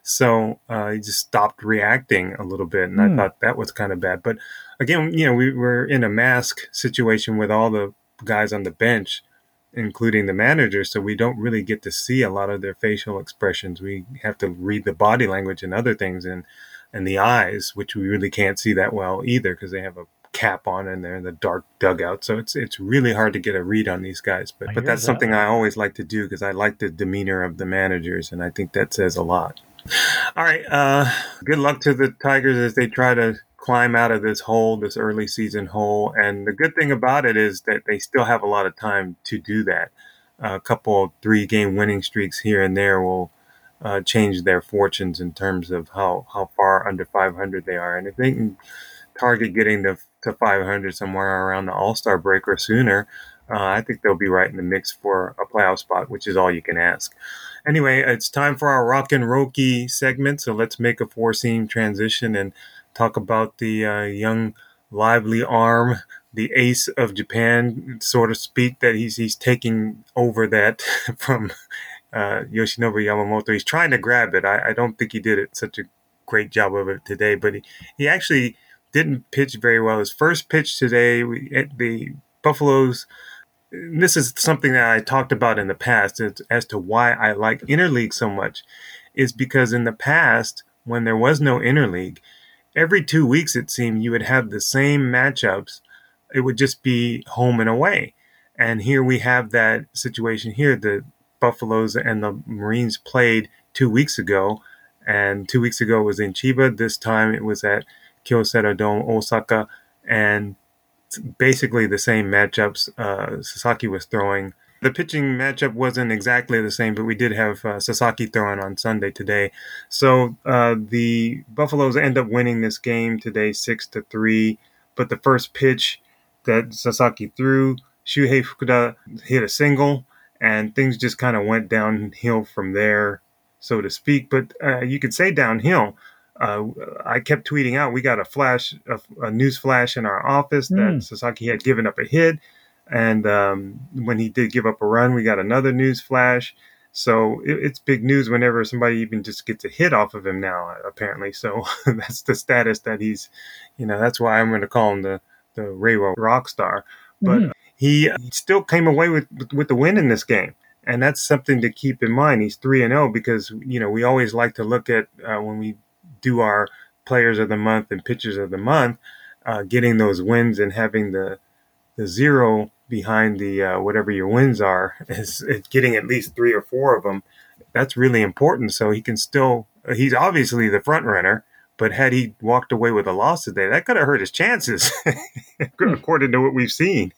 So uh, he just stopped reacting a little bit, and Hmm. I thought that was kind of bad. But again, you know, we were in a mask situation with all the guys on the bench, including the manager, so we don't really get to see a lot of their facial expressions. We have to read the body language and other things, and and the eyes, which we really can't see that well either because they have a cap on and they're in the dark dugout. So it's it's really hard to get a read on these guys. But I but hear that's that. something I always like to do because I like the demeanor of the managers, and I think that says a lot. All right. Uh, good luck to the Tigers as they try to climb out of this hole, this early season hole. And the good thing about it is that they still have a lot of time to do that. A couple three game winning streaks here and there will uh, change their fortunes in terms of how, how far under five hundred they are. And if they can target getting to, to five hundred somewhere around the All-Star break or sooner, uh, I think they'll be right in the mix for a playoff spot, which is all you can ask. Anyway, it's time for our Rock and Roki segment, so let's make a four-seam transition and talk about the uh, young, lively arm, the ace of Japan, so to speak, that he's he's taking over that from uh, Yoshinobu Yamamoto. He's trying to grab it. I, I don't think he did it such a great job of it today, but he, he actually didn't pitch very well. His first pitch today, we, at the Buffaloes, this is something that I talked about in the past as, as to why I like interleague so much, is because in the past, when there was no interleague, every two weeks it seemed you would have the same matchups. It would just be home and away. And here we have that situation here. The Buffaloes and the Marines played two weeks ago, and two weeks ago it was in Chiba. This time it was at Kyocera Dome, Osaka, and basically the same matchups uh, Sasaki was throwing. The pitching matchup wasn't exactly the same, but we did have uh, Sasaki throwing on Sunday today. So uh, the Buffaloes end up winning this game today, six to three. But the first pitch that Sasaki threw, Shuhei Fukuda hit a single, and things just kind of went downhill from there, so to speak. But uh, you could say downhill. Uh, I kept tweeting out, we got a flash, a, a news flash in our office that Mm. Sasaki had given up a hit. And um, when he did give up a run, we got another news flash. So it, it's big news whenever somebody even just gets a hit off of him now, apparently. So that's the status that he's, you know, that's why I'm going to call him the, the Reiwa rock star. But Mhm. he, he still came away with, with, with the win in this game. And that's something to keep in mind. He's three and oh because, you know, we always like to look at uh, when we do our players of the month and pitchers of the month, uh, getting those wins and having the the zero behind the uh, whatever your wins are is, is getting at least three or four of them. That's really important. So he can still, he's obviously the front runner, but had he walked away with a loss today, that could have hurt his chances, according to what we've seen.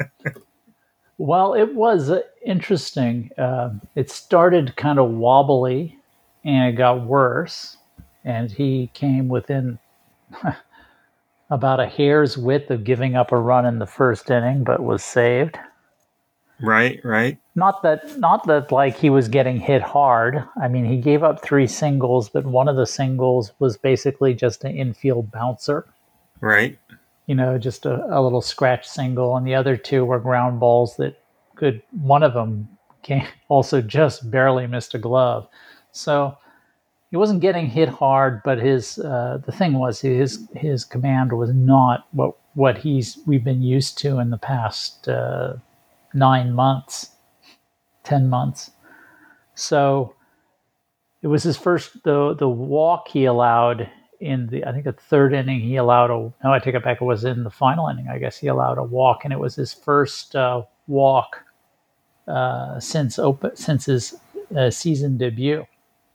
Well, it was uh, interesting. Uh, it started kind of wobbly and it got worse. And he came within about a hair's width of giving up a run in the first inning, but was saved. Right, right. Not that, not that like he was getting hit hard. I mean, he gave up three singles, but one of the singles was basically just an infield bouncer. Right. You know, just a, a little scratch single, and the other two were ground balls that could, one of them came, also just barely missed a glove. So he wasn't getting hit hard, but his uh, the thing was his his command was not what what he's we've been used to in the past uh, nine months, ten months. So it was his first the the walk he allowed in the I think the third inning. He allowed a no, I take it back. It was in the final inning. I guess he allowed a walk, and it was his first uh, walk uh, since open since his uh, season debut.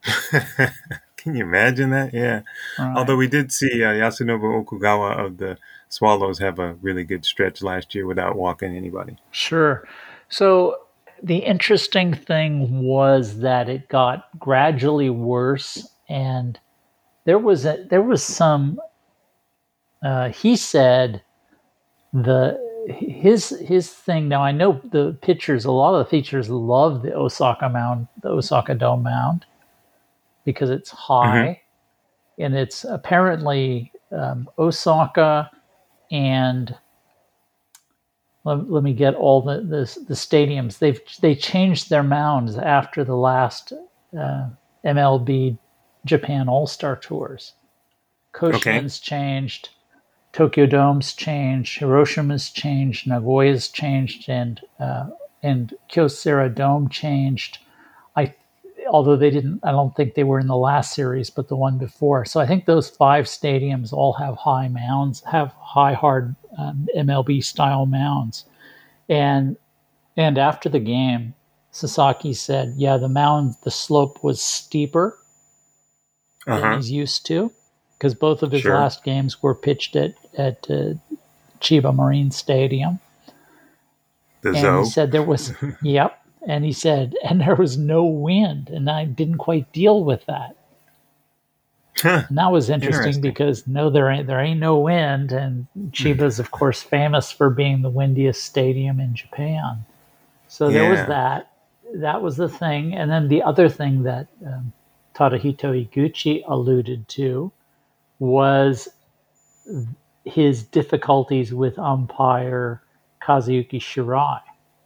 Can you imagine that? Yeah. Right. Although we did see uh, Yasunobu Okugawa of the Swallows have a really good stretch last year without walking anybody. Sure. So the interesting thing was that it got gradually worse, and there was a, there was some. Uh, he said the his his thing. Now I know the pitchers. A lot of the pitchers love the Osaka mound, the Osaka Dome mound, because it's high, mm-hmm. and it's apparently um, Osaka and. Let, let me get all the, the the stadiums. They've they changed their mounds after the last uh, M L B Japan All-Star Tours. Koshin's okay. changed, Tokyo Dome's changed, Hiroshima's changed, Nagoya's changed, and uh, and Kyocera Dome changed. I although they didn't, I don't think they were in the last series, but the one before. So I think those five stadiums all have high mounds, have high hard um, M L B style mounds, and and after the game, Sasaki said, "Yeah, the mound, the slope was steeper uh-huh. than he's used to, because both of his sure. last games were pitched at at uh, Chiba Marine Stadium." The and Zoo. He said there was, yep. And he said, and there was no wind, and I didn't quite deal with that. Huh. And that was interesting, interesting because no, there ain't there ain't no wind, and Chiba's of course famous for being the windiest stadium in Japan. So there yeah. was that. That was the thing, and then the other thing that um, Tadahito Iguchi alluded to was his difficulties with umpire Kazuyuki Shirai.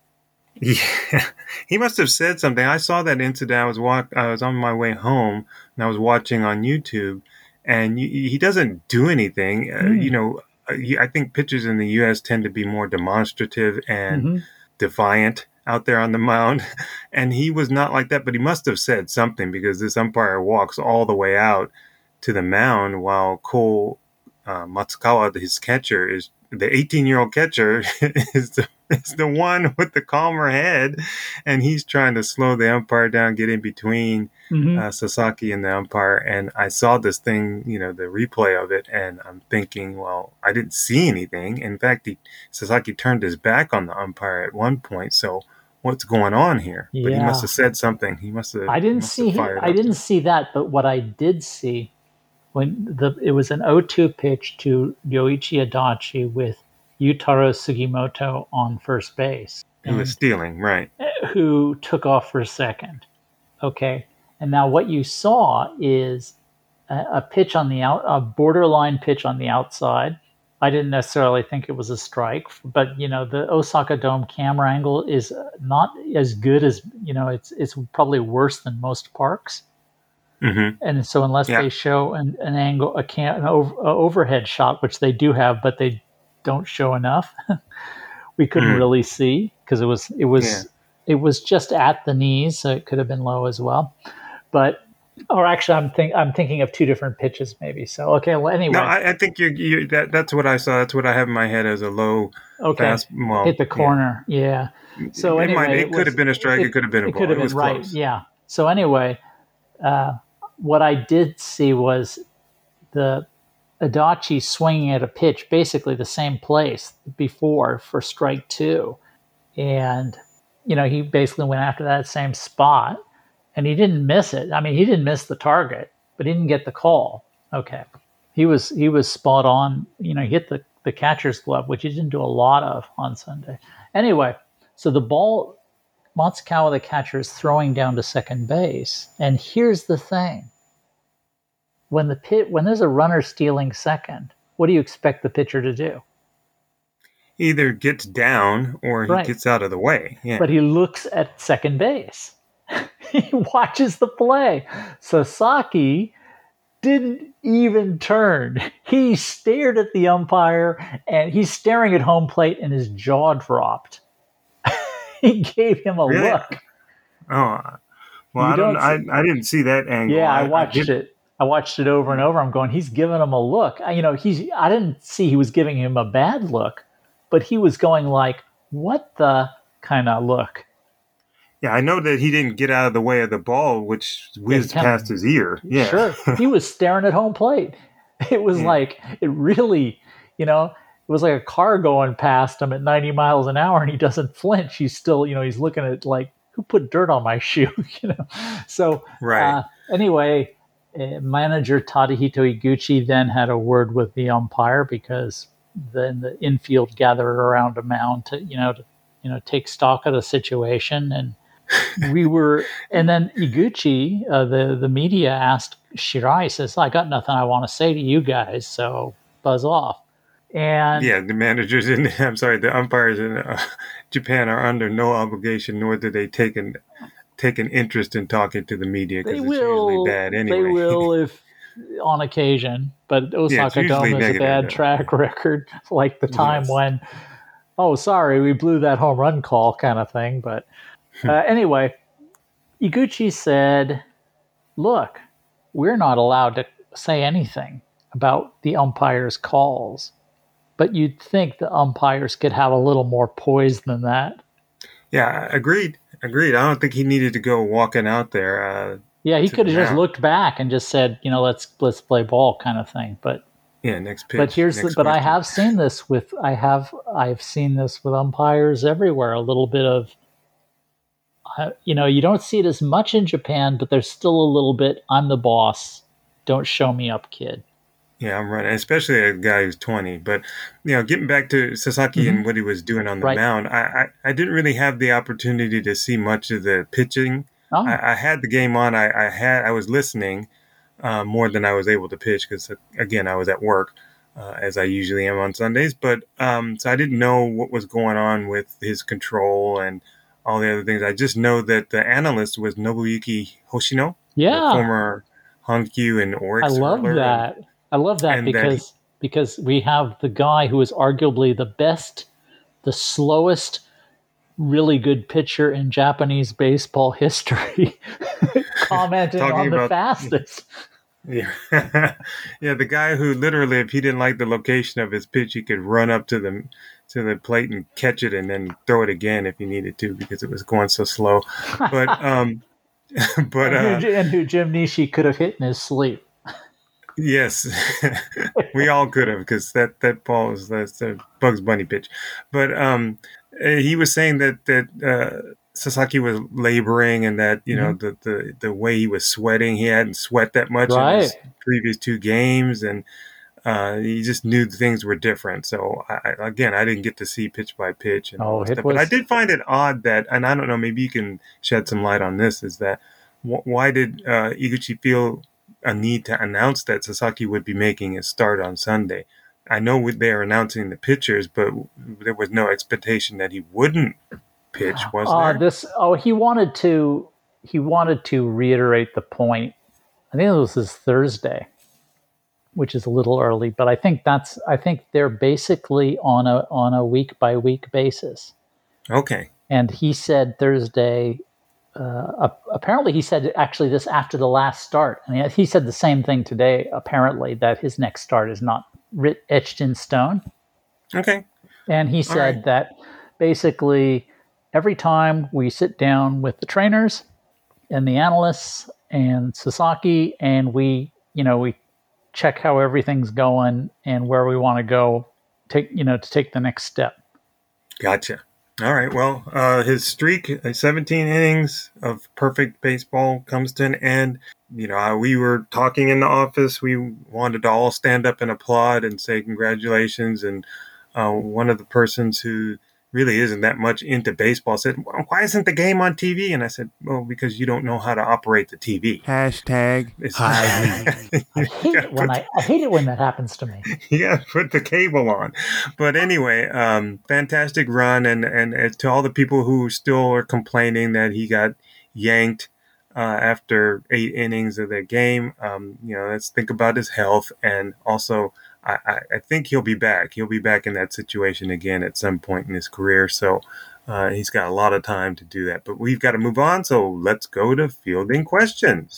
Yeah, he must have said something. I saw that incident. I was walk. I was on my way home, and I was watching on YouTube. And you, he doesn't do anything. Mm. Uh, you know, he, I think pitchers in the U S tend to be more demonstrative and mm-hmm. defiant out there on the mound. And he was not like that. But he must have said something, because this umpire walks all the way out to the mound while Ko uh, Matsukawa, his catcher, is the eighteen-year-old catcher, is the is the one with the calmer head, and he's trying to slow the umpire down, get in between mm-hmm. uh, Sasaki and the umpire. And I saw this thing, you know, the replay of it, and I'm thinking, well, I didn't see anything. In fact, he, Sasaki turned his back on the umpire at one point. So what's going on here? Yeah. But he must have said something. He must have. I didn't see. I didn't see that, but what I did see, when the it was an oh two pitch to Yoichi Adachi with Yutaro Sugimoto on first base. Who was stealing, right. Who took off for a second. Okay. And now what you saw is a, a pitch on the out, a borderline pitch on the outside. I didn't necessarily think it was a strike, but, you know, the Osaka Dome camera angle is not as good as, you know, it's it's probably worse than most parks. Mm-hmm. And so unless yeah. they show an, an angle, a, cam, an over, a overhead shot, which they do have, but they don't show enough, we couldn't mm. really see, because it was it was yeah. it was just at the knees, so it could have been low as well. But or actually, I'm think I'm thinking of two different pitches, maybe. So okay, well, anyway, no, I, I think you you that that's what I saw. That's what I have in my head as a low. Okay, fast, well, hit the corner. Yeah. yeah. So it anyway, might, it, it could was, have been a strike. It, it could have been a it ball. Could have it been was right. Close. Yeah. So anyway, uh, what I did see was the Adachi swinging at a pitch, basically the same place before for strike two. And, you know, he basically went after that same spot, and he didn't miss it. I mean, he didn't miss the target, but he didn't get the call. Okay. He was, he was spot on. You know, he hit the, the catcher's glove, which he didn't do a lot of on Sunday. Anyway, so the ball, Matsukawa, the catcher, is throwing down to second base. And here's the thing. When the pit, when there's a runner stealing second, what do you expect the pitcher to do? Either gets down or he right. gets out of the way. Yeah. But he looks at second base. He watches the play. Sasaki didn't even turn. He stared at the umpire, and he's staring at home plate, and his jaw dropped. He gave him a really? look. Oh, Well, You I don't. don't I, I didn't see that angle. Yeah, I watched did- it. I watched it over and over. I'm going, he's giving him a look. I, you know, he's. I didn't see he was giving him a bad look, but he was going like, what the kind of look? Yeah, I know that he didn't get out of the way of the ball, which whizzed kinda- past his ear. Yeah, Sure. He was staring at home plate. It was Yeah. like, it really, you know, it was like a car going past him at ninety miles an hour and he doesn't flinch. He's still, you know, he's looking at like, who put dirt on my shoe? you know? So Right. uh, anyway, uh, manager Tadahito Iguchi then had a word with the umpire because then the infield gathered around a mound to, you know, to, you know, take stock of the situation. And we were, and then Iguchi, uh, the, the media asked Shirai, says, I got nothing I want to say to you guys, so buzz off. And Yeah, the managers in, I'm sorry, the umpires in uh, Japan are under no obligation, nor do they take an take an interest in talking to the media they because it's will, usually bad anyway. they will if on occasion, but Osaka usually Dome is a negative, bad though. track record, like the time Yes. when, oh, sorry, we blew that home run call kind of thing. But uh, anyway, Iguchi said, look, we're not allowed to say anything about the umpire's calls, but you'd think the umpires could have a little more poise than that. Yeah, agreed. Agreed. I don't think he needed to go walking out there. Uh, Yeah, he to could have the just mound. looked back and just said, you know, let's let's play ball kind of thing. But yeah, next pitch. but here's the, next but I question. have seen this with I have I've seen this with umpires everywhere. A little bit of, uh, you know, you don't see it as much in Japan, but there's still a little bit. I'm the boss. Don't show me up, kid. Yeah, I'm right. Especially a guy who's twenty. But, you know, getting back to Sasaki and what he was doing on the Right. mound, I, I, I didn't really have the opportunity to see much of the pitching. Oh, I, I had the game on. I, I had I was listening uh, more than I was able to pitch because, again, I was at work, uh, as I usually am on Sundays. But um, so I didn't know what was going on with his control and all the other things. I just know that the analyst was Nobuyuki Hoshino, the yeah, former Hankyu and Oryx. I love hurler. that. I love that and that because because we have the guy who is arguably the best, the slowest, really good pitcher in Japanese baseball history, commenting Talking on the about- fastest. Yeah, yeah. The guy who literally, if he didn't like the location of his pitch, he could run up to the to the plate and catch it, and then throw it again if he needed to because it was going so slow. But um, but and, uh, who, and who Jim Nishi could have hit in his sleep. yes, we all could have because that that ball is that's a Bugs Bunny pitch. But um, uh, he was saying that that uh, Sasaki was laboring and that you know the, the the way he was sweating, he hadn't sweat that much in his Right. previous two games, and uh, he just knew things were different. So I, I- again, I didn't get to see pitch by pitch and all Oh, that it stuff. But I was- did find it odd that, and I don't know, maybe you can shed some light on this. Is that wh- why did uh, Iguchi feel a need to announce that Sasaki would be making his start on Sunday? I know they are announcing the pitchers, but there was no expectation that he wouldn't pitch, was Uh, there? this oh he wanted to he wanted to reiterate the point. I think it was his Thursday, which is a little early, but I think that's I think they're basically on a on a week by week basis. Okay. And he said Thursday. Uh, apparently, he said actually this after the last start. I mean, he said the same thing today. Apparently, that his next start is not writ- etched in stone. Okay. And he said right. that basically every time we sit down with the trainers and the analysts and Sasaki, and we, you know, we check how everything's going and where we want to go, take, you know, to take the next step. Gotcha. All right. Well, uh, his streak, uh, seventeen innings of perfect baseball, comes to an end. You know, uh, we were talking in the office. We wanted to all stand up and applaud and say congratulations. And uh, one of the persons who really isn't that much into baseball said, well, why isn't the game on T V? And I said, well, because you don't know how to operate the T V. Hashtag It's- high heat. I hate it when I, I hate it when that happens to me. You got to put the cable on. But anyway, um, fantastic run. And, and, and to all the people who still are complaining that he got yanked uh, after eight innings of the game, um, you know, let's think about his health. And also, I, I, I think he'll be back. He'll be back in that situation again at some point in his career. So Uh, he's got a lot of time to do that. But we've got to move on, so let's go to fielding questions.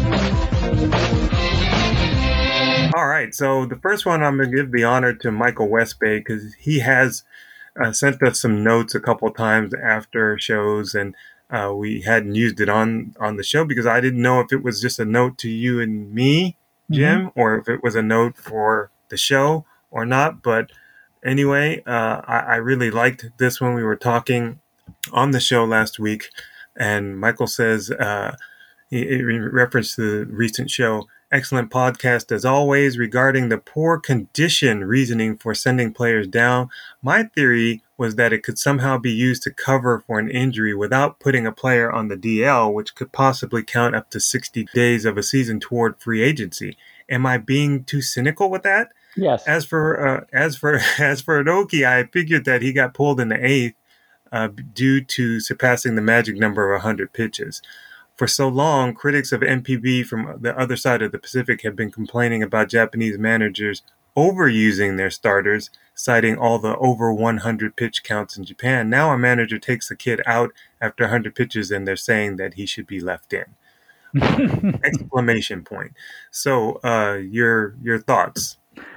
All right, so the first one I'm going to give the honor to Michael Westbay because he has uh, sent us some notes a couple times after shows, and uh, we hadn't used it on, on the show because I didn't know if it was just a note to you and me, Jim, mm-hmm. or if it was a note for the show or not. But anyway, uh, I, I really liked this one. We were talking on the show last week, and Michael says, uh, in reference to the recent show, excellent podcast as always regarding the poor condition reasoning for sending players down. My theory was that it could somehow be used to cover for an injury without putting a player on the D L, which could possibly count up to sixty days of a season toward free agency. Am I being too cynical with that? Yes. As for uh, as for as for Inoki, I figured that he got pulled in the eighth uh, due to surpassing the magic number of one hundred pitches. For so long, critics of M P B from the other side of the Pacific have been complaining about Japanese managers overusing their starters, citing all the over one hundred pitch counts in Japan. Now a manager takes a kid out after one hundred pitches and they're saying that he should be left in. Exclamation point. So, uh, your your thoughts?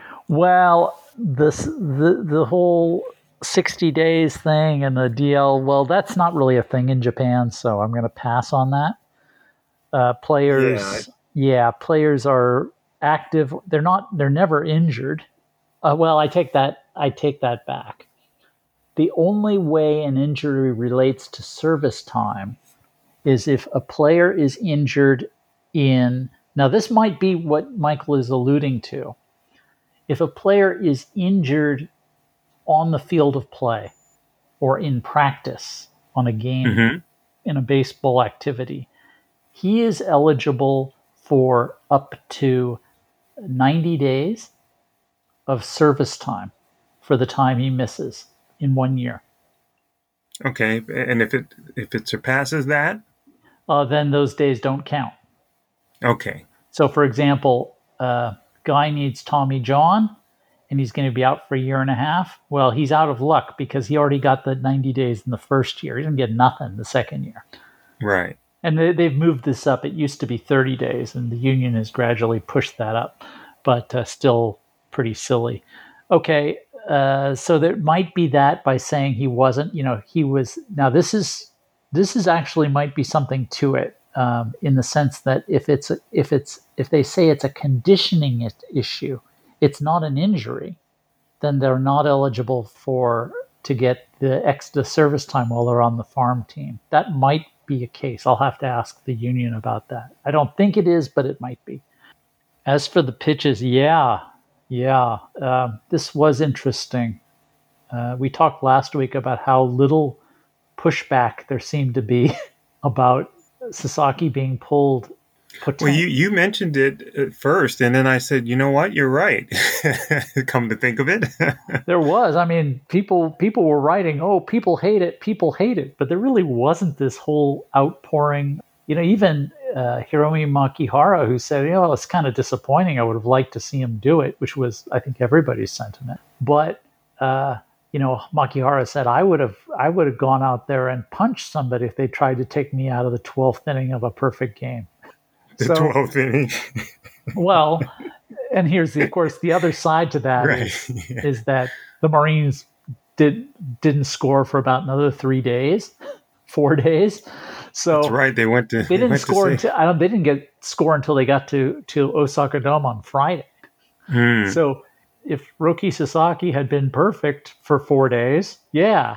Well, this the the whole sixty days thing and the D L, well, that's not really a thing in Japan, so I'm going to pass on that. Uh, players, yeah, I... yeah, players are active. They're not. They're never injured. Uh, well, I take that. I take that back. The only way an injury relates to service time is if a player is injured in. Now, this might be what Michael is alluding to. If a player is injured on the field of play or in practice on a game, mm-hmm. in a baseball activity, he is eligible for up to ninety days of service time for the time he misses in one year. Okay, and if it if it surpasses that? Uh, then those days don't count. Okay. So, for example, uh, guy needs Tommy John, and he's going to be out for a year and a half. Well, he's out of luck because he already got the ninety days in the first year. He didn't get nothing the second year. Right. And they, they've moved this up. It used to be thirty days, and the union has gradually pushed that up, but uh, still pretty silly. Okay, uh, so there might be that by saying he wasn't, you know, he was. Now this is this is actually might be something to it um, in the sense that if it's a, if it's if they say it's a conditioning issue, it's not an injury, then they're not eligible for to get the extra service time while they're on the farm team. That might be a case. I'll have to ask the union about that. I don't think it is, but it might be. As for the pitches, yeah, yeah, uh, this was interesting. Uh, we talked last week about how little pushback there seemed to be about Sasaki being pulled. Potent- well, you, you mentioned it at first, and then I said, you know what, you're right. Come to think of it. There was. I mean, people people were writing, oh, people hate it, people hate it. But there really wasn't this whole outpouring. You know, even uh, Hiromi Makihara, who said, you know, it's kind of disappointing. I would have liked to see him do it, which was, I think, everybody's sentiment. But, uh, you know, Makihara said, I would have I would have gone out there and punched somebody if they tried to take me out of the twelfth inning of a perfect game. The so, twelfth inning. Well, and here's the, of course, the other side to that right. is, yeah. is that the Marines did didn't score for about another three days, four days. So that's right. They went to they didn't they score until I don't. They didn't get score until they got to to Osaka Dome on Friday. Mm. So if Roki Sasaki had been perfect for four days, yeah.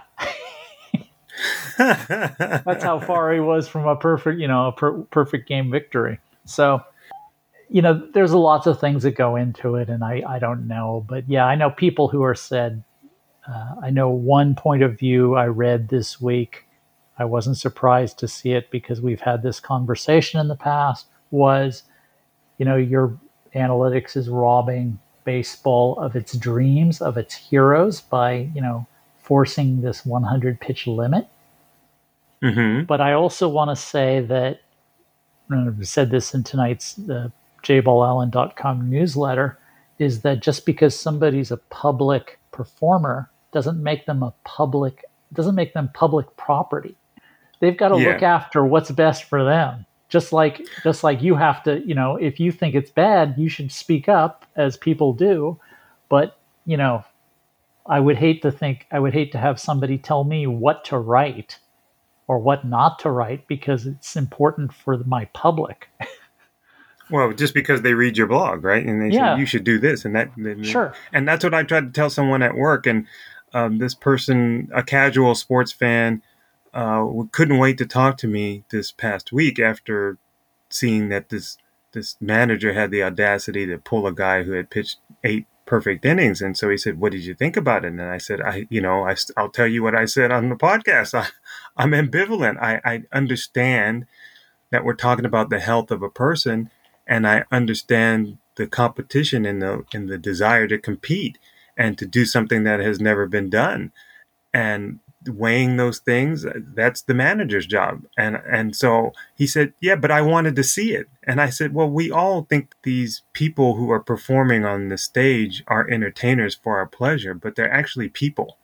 That's how far he was from a perfect, you know, a per- perfect game victory. So, you know, there's lots of things that go into it, and I, I don't know. But, yeah, I know people who are said, uh, I know one point of view I read this week, I wasn't surprised to see it because we've had this conversation in the past, was, you know, your analytics is robbing baseball of its dreams, of its heroes by, you know, forcing this one hundred pitch limit. Mm-hmm. But I also want to say that, and I've said this in tonight's uh, j ball allen dot com newsletter, is that just because somebody's a public performer doesn't make them a public doesn't make them public property. They've got to Yeah. look after what's best for them. Just like just like you have to, you know, if you think it's bad, you should speak up, as people do. But, you know, I would hate to think I would hate to have somebody tell me what to write or what not to write because it's important for my public. Well, just because they read your blog, right? And they Yeah. say you should do this and that. and- Sure. And that's what I tried to tell someone at work. And um, this person, a casual sports fan, uh, couldn't wait to talk to me this past week after seeing that this this manager had the audacity to pull a guy who had pitched eight perfect innings. And so he said, "What did you think about it?" And I said, "I, you know, I, I'll tell you what I said on the podcast. I, I'm ambivalent. I, I understand that we're talking about the health of a person, and I understand the competition and the and the desire to compete and to do something that has never been done. And weighing those things, that's the manager's job." And and so he said, "Yeah, but I wanted to see it." And I said, "Well, we all think these people who are performing on the stage are entertainers for our pleasure, but they're actually people.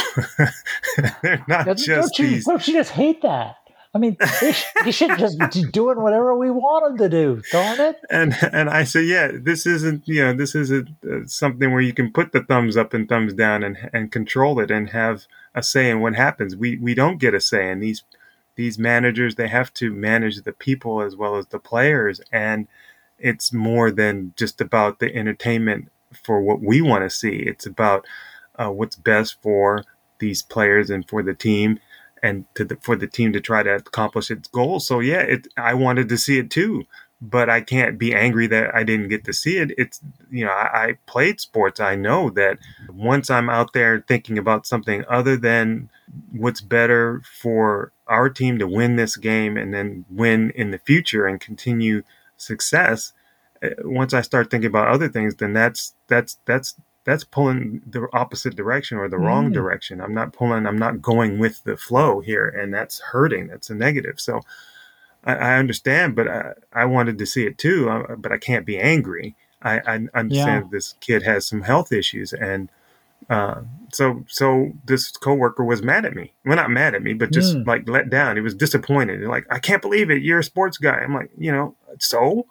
They're not Don't just you, these." don't you just hate that? I mean, they, sh- they should just be doing whatever we want them to do, darn it. And and I say, yeah, this isn't, you know, this isn't uh, something where you can put the thumbs up and thumbs down and and control it and have a say in what happens. We we don't get a say in these these managers. They have to manage the people as well as the players, and it's more than just about the entertainment for what we want to see. It's about uh, what's best for these players and for the team, and to the, for the team to try to accomplish its goals. So yeah, it, I wanted to see it too, but I can't be angry that I didn't get to see it. It's, you know, I, I played sports. I know that once I'm out there thinking about something other than what's better for our team to win this game and then win in the future and continue success, uh, once I start thinking about other things, then that's, that's, that's, that's pulling the opposite direction or the wrong Mm. direction. I'm not pulling, I'm not going with the flow here, and that's hurting. That's a negative. So I, I understand, but I, I wanted to see it too, uh, but I can't be angry. I, I understand Yeah. this kid has some health issues, and uh, so so this coworker was mad at me. Well, not mad at me, but just Mm. like let down. He was disappointed. Like, "I can't believe it. You're a sports guy." I'm like, you know, so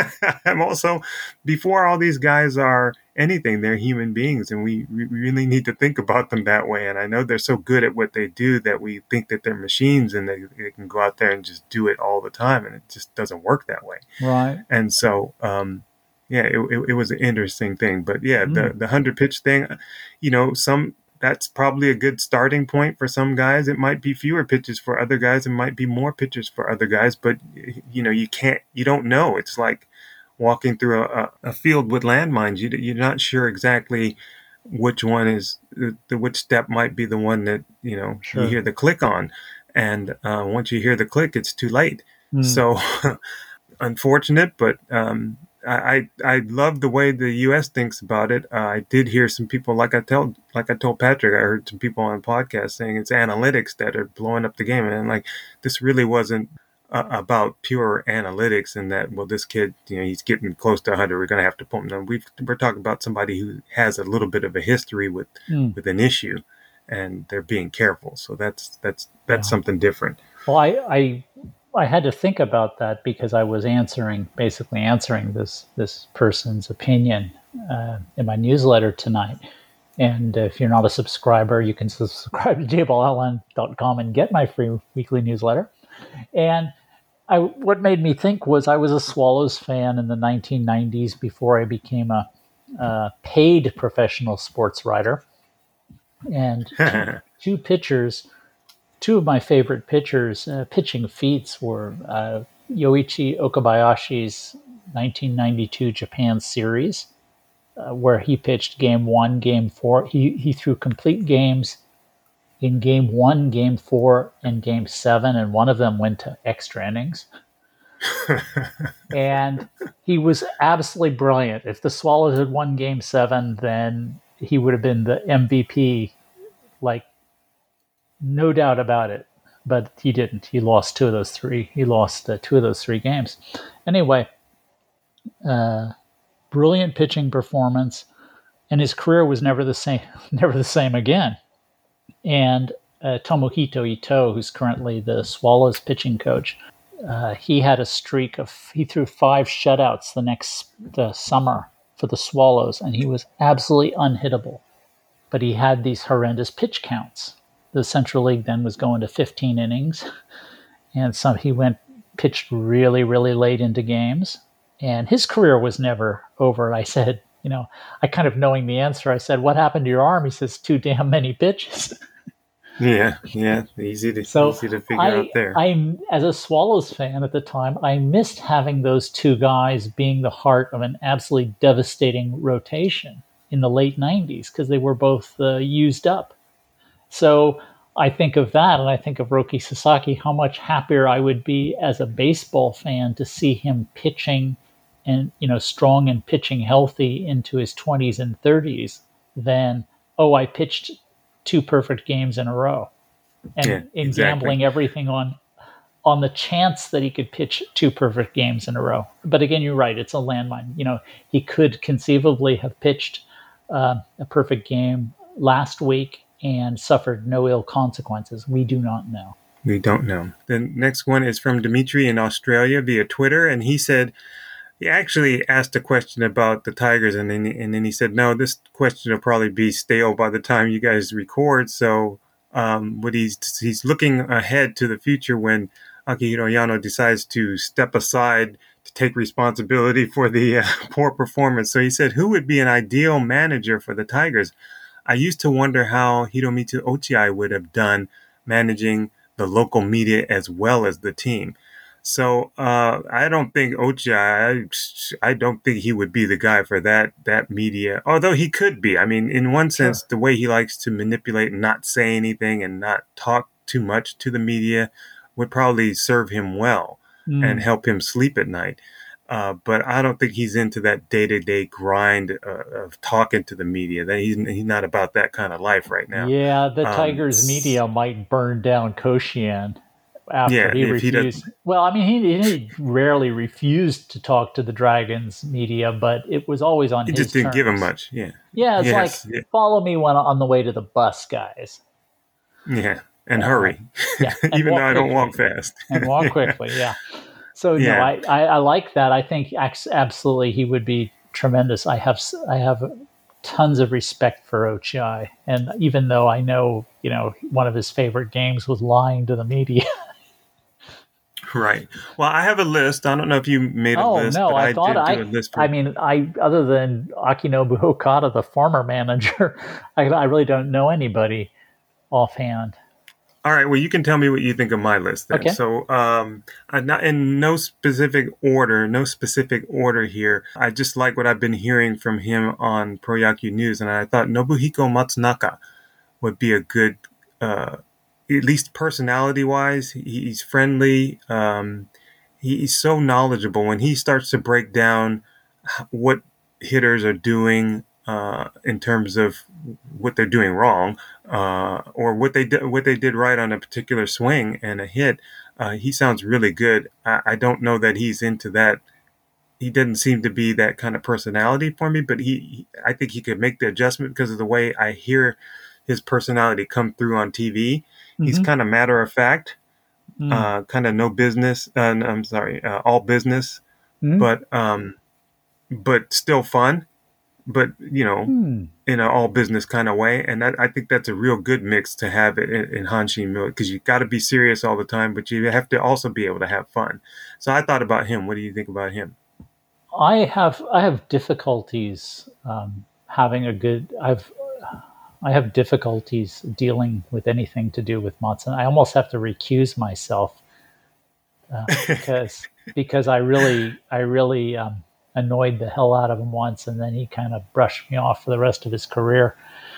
I'm also, before all these guys are anything, they're human beings, and we, we really need to think about them that way. And I know they're so good at what they do that we think that they're machines and they, they can go out there and just do it all the time, and it just doesn't work that way. Right. And so, um, yeah, it, it, it was an interesting thing. But yeah, the Mm. the hundred pitch thing, you know, some that's probably a good starting point for some guys. It might be fewer pitches for other guys. It might be more pitches for other guys. But you know, you can't, you don't know. It's like walking through a, a field with landmines. You, you're not sure exactly which one is the which step might be the one that you know Sure. you hear the click on, and uh, once you hear the click, it's too late. Mm. So unfortunate, but um, I I love the way the U S thinks about it. Uh, I did hear some people, like I tell like I told Patrick, I heard some people on the podcast saying it's analytics that are blowing up the game, and like this really wasn't uh, about pure analytics and that, well, this kid, you know, he's getting close to one hundred, we're going to have to pump him down. We've, we're talking about somebody who has a little bit of a history with Mm. with an issue, and they're being careful. So that's that's that's Yeah. something different. Well, I, I I had to think about that because I was answering, basically answering this this person's opinion uh, in my newsletter tonight. And if you're not a subscriber, you can subscribe to j ball outline dot com and get my free weekly newsletter. And I, what made me think was I was a Swallows fan in the nineteen nineties before I became a, a paid professional sports writer. And two, two pitchers, two of my favorite pitchers, uh, pitching feats were uh, Yoichi Okabayashi's nineteen ninety-two Japan series, uh, where he pitched game one, game four. He, he threw complete games in game one, game four, and game seven, and one of them went to extra innings. And he was absolutely brilliant. If the Swallows had won game seven, then he would have been the M V P, like, no doubt about it. But he didn't. He lost two of those three. He lost uh, two of those three games. Anyway, uh, brilliant pitching performance, and his career was never the same. Never the same again. And uh, Tomohito Ito, who's currently the Swallows pitching coach. Uh, he had a streak of, he threw five shutouts the next the summer for the Swallows, and he was absolutely unhittable. But he had these horrendous pitch counts. The Central League then was going to fifteen innings, and some he went pitched really, really late into games, and his career was never over. I said, you know, I kind of knowing the answer, I said, "What happened to your arm?" He says, "Too damn many pitches." Yeah, yeah, easy to So easy to figure I, out there. I, as a Swallows fan at the time, I missed having those two guys being the heart of an absolutely devastating rotation in the late nineties because they were both uh, used up. So I think of that, and I think of Roki Sasaki, how much happier I would be as a baseball fan to see him pitching and, you know, strong and pitching healthy into his twenties and thirties than, oh, I pitched two perfect games in a row. And Yeah, in exactly. gambling everything on on the chance that he could pitch two perfect games in a row. But again, you're right, it's a landmine. You know, he could conceivably have pitched uh, a perfect game last week and suffered no ill consequences. We do not know. We don't know. The next one is from Dimitri in Australia via Twitter, and he said he actually asked a question about the Tigers, and then and then he said, "No, this question will probably be stale by the time you guys record." So, um, what he's he's looking ahead to the future when Akihiro Yano decides to step aside to take responsibility for the uh, poor performance. So he said, "Who would be an ideal manager for the Tigers? I used to wonder how Hiromitsu Ochiai would have done managing the local media as well as the team." So uh, I don't think Ochiai, I, I don't think he would be the guy for that that media, although he could be. I mean, in one sense, the way he likes to manipulate and not say anything and not talk too much to the media would probably serve him well Mm. and help him sleep at night. Uh, but I don't think he's into that day-to-day grind uh, of talking to the media. That he's he's not about that kind of life right now. Yeah, the Um, Tigers media might burn down Koshian after Yeah, he if he refused. doesn't- well, I mean, he, he rarely refused to talk to the Dragons media, but it was always on He his just didn't give him terms. much. Yeah, Yeah, it's Yes, like, yeah. follow me when on the way to the bus, guys. yeah, and Uh, hurry. Yeah, and Even walk though I don't quickly. walk fast. and walk quickly. Yeah. So no, Yeah. I, I, I like that. I think ax- absolutely he would be tremendous. I have s- I have tons of respect for Ochiai, and even though I know, you know, one of his favorite games was lying to the media. Right. Well, I have a list. I don't know if you made a Oh list, no, but I, I, thought did I. do a list. For, I mean, I other than Akinobu Okada, the former manager, I, I really don't know anybody offhand. All right. Well, you can tell me what you think of my list then. Okay. So, um, I'm not in no specific order, no specific order here. I just like what I've been hearing from him on Pro Yaku News, and I thought Nobuhiko Matsunaka would be a good, uh, at least personality-wise. He's friendly. Um, he's so knowledgeable. When he starts to break down what hitters are doing uh, in terms of what they're doing wrong, uh, or what they did, what they did right on a particular swing and a hit, uh, he sounds really good. I, I don't know that he's into that. He doesn't seem to be that kind of personality for me, but he, he I think he could make the adjustment because of the way I hear his personality come through on T V. He's Mhm. kind of matter of fact, Mm. uh, kind of no business. Uh, I'm sorry, uh, all business, Mm. but um, but still fun. But you know, Hmm. in an all business kind of way, and that, I think that's a real good mix to have in, in Hanshin Mill because you got to be serious all the time, but you have to also be able to have fun. So I thought about him. What do you think about him? I have I have difficulties um, having a good. I've I have difficulties dealing with anything to do with Matsun. I almost have to recuse myself uh, because because I really I really um, annoyed the hell out of him once, and then he kind of brushed me off for the rest of his career.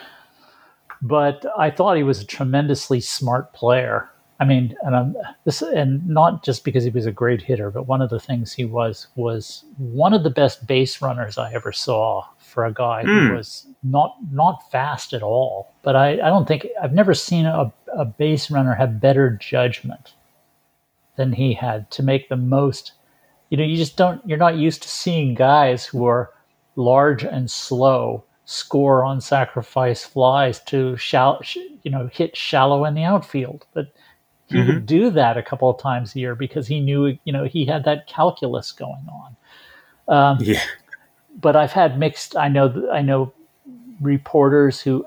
But I thought he was a tremendously smart player. I mean, and I'm, this, and not just because he was a great hitter, but one of the things he was was one of the best base runners I ever saw for a guy who Mm. was not not fast at all. But I, I don't think I've never seen a, a base runner have better judgment than he had to make the most. You know, you just don't. You're not used to seeing guys who are large and slow score on sacrifice flies to shallow, you know, hit shallow in the outfield. But he mm-hmm. would do that a couple of times a year because he knew, you know, he had that calculus going on. Um, yeah. But I've had mixed. I know. I know reporters who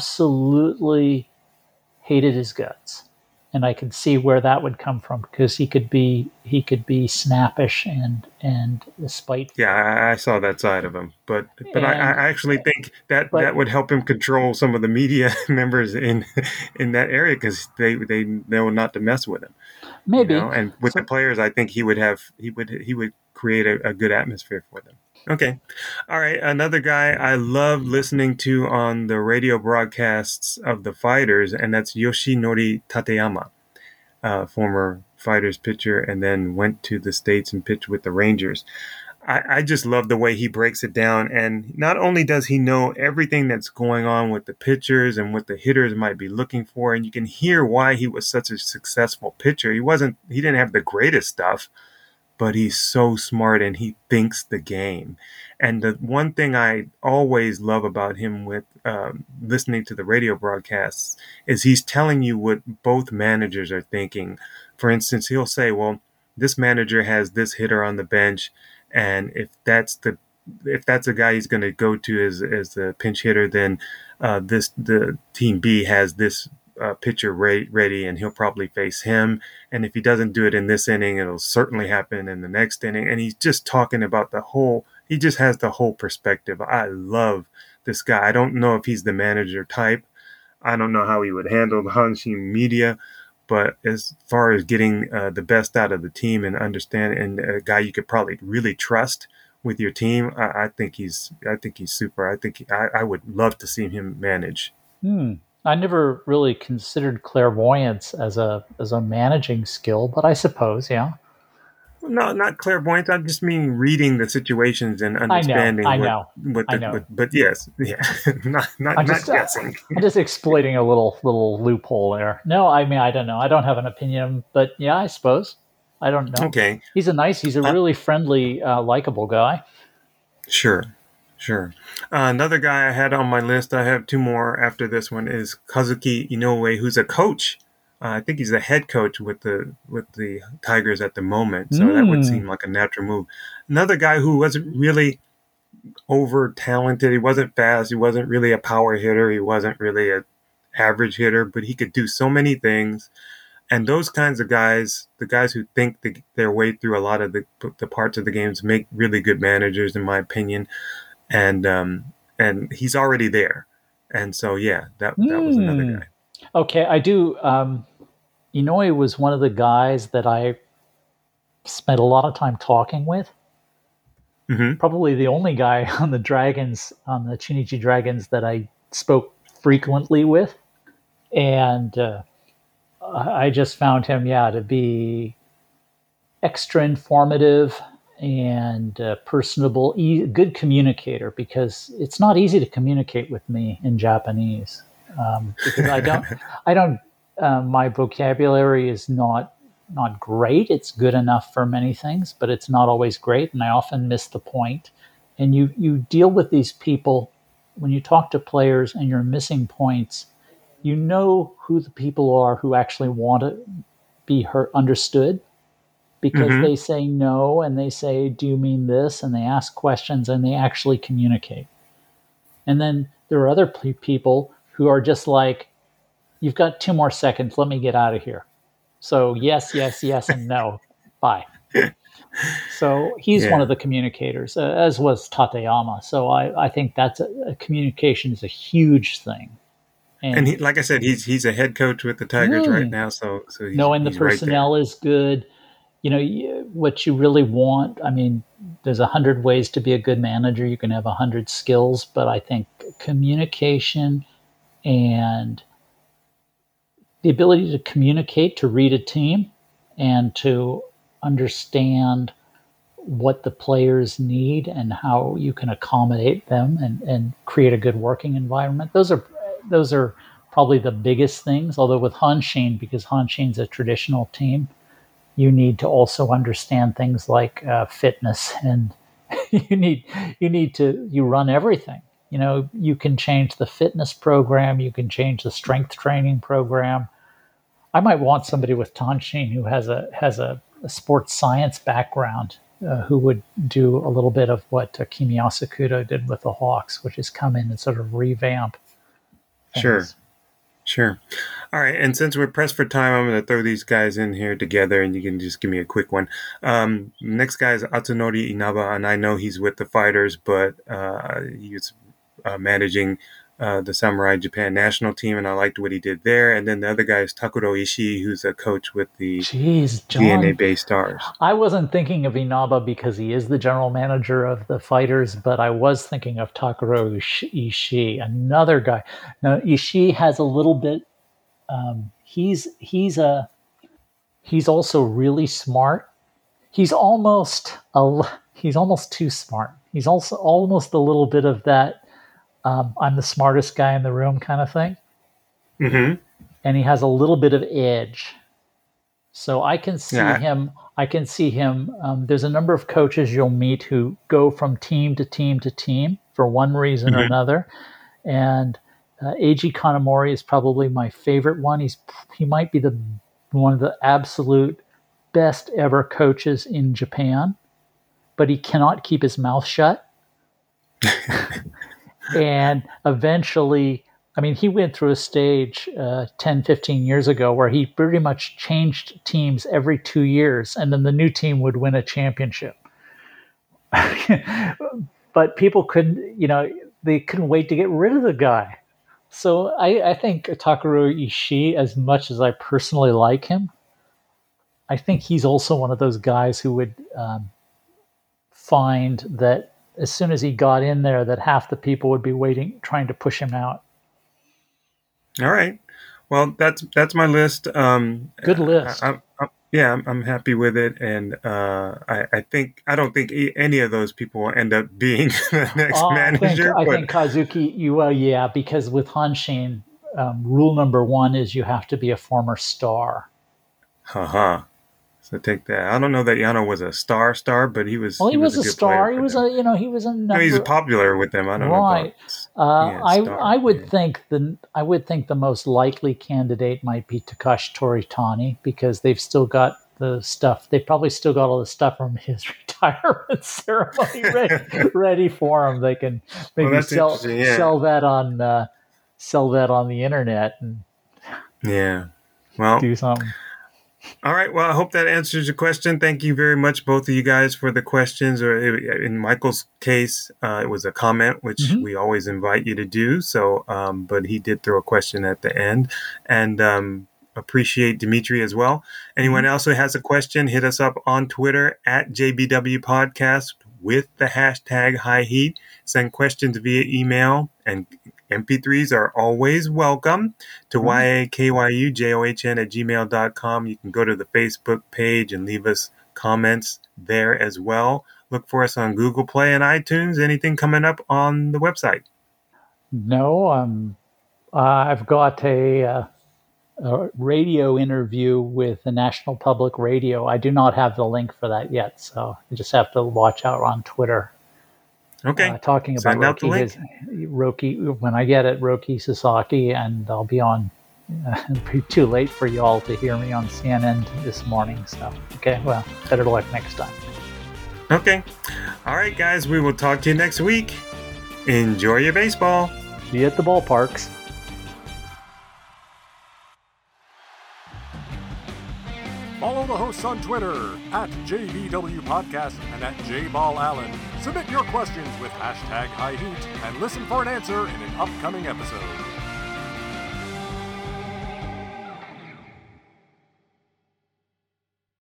absolutely hated his guts, and I could see where that would come from because he could be he could be snappish and and spiteful. Yeah, I, I saw that side of him, but but and, I, I actually think that but, that would help him control some of the media members in in that area because they they know not to mess with him. Maybe, you know? And with so, the players, I think he would have he would he would create a, a good atmosphere for them. Okay. All right. Another guy I love listening to on the radio broadcasts of the fighters, and that's Yoshinori Tateyama, uh, former fighters pitcher, and then went to the States and pitched with the Rangers. I, I just love the way he breaks it down. And not only does he know everything that's going on with the pitchers and what the hitters might be looking for, and you can hear why he was such a successful pitcher. He wasn't, he didn't have the greatest stuff, but he's so smart and he thinks the game. And the one thing I always love about him with um, listening to the radio broadcasts is he's telling you what both managers are thinking. For instance, he'll say, well, this manager has this hitter on the bench, and if that's the if that's a guy he's going to go to as as the pinch hitter, then uh, this the team B has this Uh, pitcher ready, ready, and he'll probably face him. And if he doesn't do it in this inning, it'll certainly happen in the next inning. And he's just talking about the whole, he just has the whole perspective. I love this guy. I don't know if he's the manager type. I don't know how he would handle the Hanshin media, but as far as getting uh, the best out of the team and understand, and a guy you could probably really trust with your team, I, I think he's, I think he's super. I think he, I, I would love to see him manage. Hmm. I never really considered clairvoyance as a as a managing skill, but I suppose, yeah. No, not clairvoyance. I just mean reading the situations and understanding. I know. What, what the, I know. What, but yes, yeah, not not, I'm not just, guessing. I'm just exploiting a little little loophole there. No, I mean I don't know. I don't have an opinion, but yeah, I suppose. I don't know. Okay. He's a nice. He's a really uh, friendly, uh, likable guy. Sure. Sure. Uh, another guy I had on my list, I have two more after this one, is Kazuki Inoue, who's a coach. Uh, I think he's the head coach with the with the Tigers at the moment. So mm. that would seem like a natural move. Another guy who wasn't really over talented. He wasn't fast. He wasn't really a power hitter. He wasn't really an average hitter, but he could do so many things. And those kinds of guys, the guys who think the, their way through a lot of the, the parts of the games, make really good managers, in my opinion. And um, and he's already there. And so, yeah, that that was another guy. Okay, I do. Um, Inoue was one of the guys that I spent a lot of time talking with. Mm-hmm. Probably the only guy on the Dragons, on the Chunichi Dragons, that I spoke frequently with. And uh, I just found him, yeah, to be extra informative and uh, personable, e- good communicator, because it's not easy to communicate with me in Japanese um, because I don't, I don't, uh, my vocabulary is not not great. It's good enough for many things, but it's not always great, and I often miss the point. And you you deal with these people when you talk to players, and you're missing points. You know who the people are who actually want to be heard, understood. Because mm-hmm. they say no, and they say, do you mean this? And they ask questions, and they actually communicate. And then there are other p- people who are just like, you've got two more seconds, let me get out of here. So yes, yes, yes, and no. Bye. So he's yeah. one of the communicators, uh, as was Tateyama. So I, I think that's a, a communication is a huge thing. And, and he, like I said, he's he's a head coach with the Tigers mm, right now. So, so he's, knowing the he's personnel right is good. You know, what you really want, I mean, there's a hundred ways to be a good manager. You can have a hundred skills, but I think communication and the ability to communicate, to read a team, and to understand what the players need and how you can accommodate them and, and create a good working environment. Those are those are probably the biggest things, although with Hanshin, because Hanshin's a traditional team, you need to also understand things like uh, fitness, and you need you need to you run everything. You know, you can change the fitness program, you can change the strength training program. I might want somebody with Tanshin who has a has a, a sports science background, uh, who would do a little bit of what uh, Kimi Asekudo did with the Hawks, which is come in and sort of revamp things. Sure. Sure. All right. And since we're pressed for time, I'm going to throw these guys in here together and you can just give me a quick one. Um, next guy is Atsunori Inaba, and I know he's with the Fighters, but uh, he's uh, managing uh, the Samurai Japan national team, and I liked what he did there. And then the other guy is Takuro Ishii, who's a coach with the Jeez, John, D N A Bay Stars. I wasn't thinking of Inaba because he is the general manager of the Fighters, but I was thinking of Takuro Ishii, another guy. Now, Ishii has a little bit. Um, he's he's a he's also really smart. He's almost a he's almost too smart. He's also almost a little bit of that. Um, I'm the smartest guy in the room kind of thing. Mm-hmm. And he has a little bit of edge. So I can see Yeah. him, I can see him. Um, there's a number of coaches you'll meet who go from team to team to team for one reason or Mhm. another. And uh, Eiji Kanamori is probably my favorite one. He's He might be the one of the absolute best ever coaches in Japan, but he cannot keep his mouth shut. And eventually, I mean, he went through a stage uh, ten, fifteen years ago where he pretty much changed teams every two years, and then the new team would win a championship. But people couldn't, you know, they couldn't wait to get rid of the guy. So I, I think Takuro Ishii, as much as I personally like him, I think he's also one of those guys who would um, find that as soon as he got in there, that half the people would be waiting, trying to push him out. All right. Well, that's that's my list. Um, Good list. I, I, I, yeah, I'm, I'm happy with it, and uh, I, I think I don't think e- any of those people will end up being the next Oh, I think, manager. I but think Kazuki, you, well, yeah, because with Hanshin, um, rule number one is you have to be a former star. haha. So take that. I don't know that Yano was a star star, but he was. Well, he, was, a a good star. player He for was them. a, you know, he was a number. I mean, he's popular with them. I don't Right. know. Uh, yeah, I star, I would yeah. think the I would think the most likely candidate might be Takashi Toritani, because they've still got the stuff. They've probably still got all the stuff from his retirement ceremony ready, ready for him. They can maybe Well, that's sell interesting, yeah. sell that on uh, sell that on the internet and Yeah. Well, do something. all right. Well, I hope that answers your question. Thank you very much, both of you guys, for the questions. Or in Michael's case, uh, it was a comment, which Mhm. we always invite you to do. So, um, but he did throw a question at the end, and um, appreciate Dimitri as well. Anyone else who has a question, hit us up on Twitter at J B W Podcast with the hashtag High Heat. Send questions via email, and M P threes are always welcome to Mhm. Y A K Y U J O H N at gmail dot com. You can go to the Facebook page and leave us comments there as well. Look for us on Google Play and iTunes. Anything coming up on the website? No, um, uh, I've got a, uh, a radio interview with the National Public Radio. I do not have the link for that yet, so you just have to watch out on Twitter. Okay. Uh, talking about Send out the Roki, link. his, Roki, when I get it, Roki Sasaki, and I'll be on. Uh, it'll be too late for y'all to hear me on C N N this morning. So, okay, well, better luck next time. Okay. All right, guys. We will talk to you next week. Enjoy your baseball. See you at the ballparks. Follow the hosts on Twitter at J B W Podcast and at J Ball Allen. Submit your questions with hashtag High Heat and listen for an answer in an upcoming episode.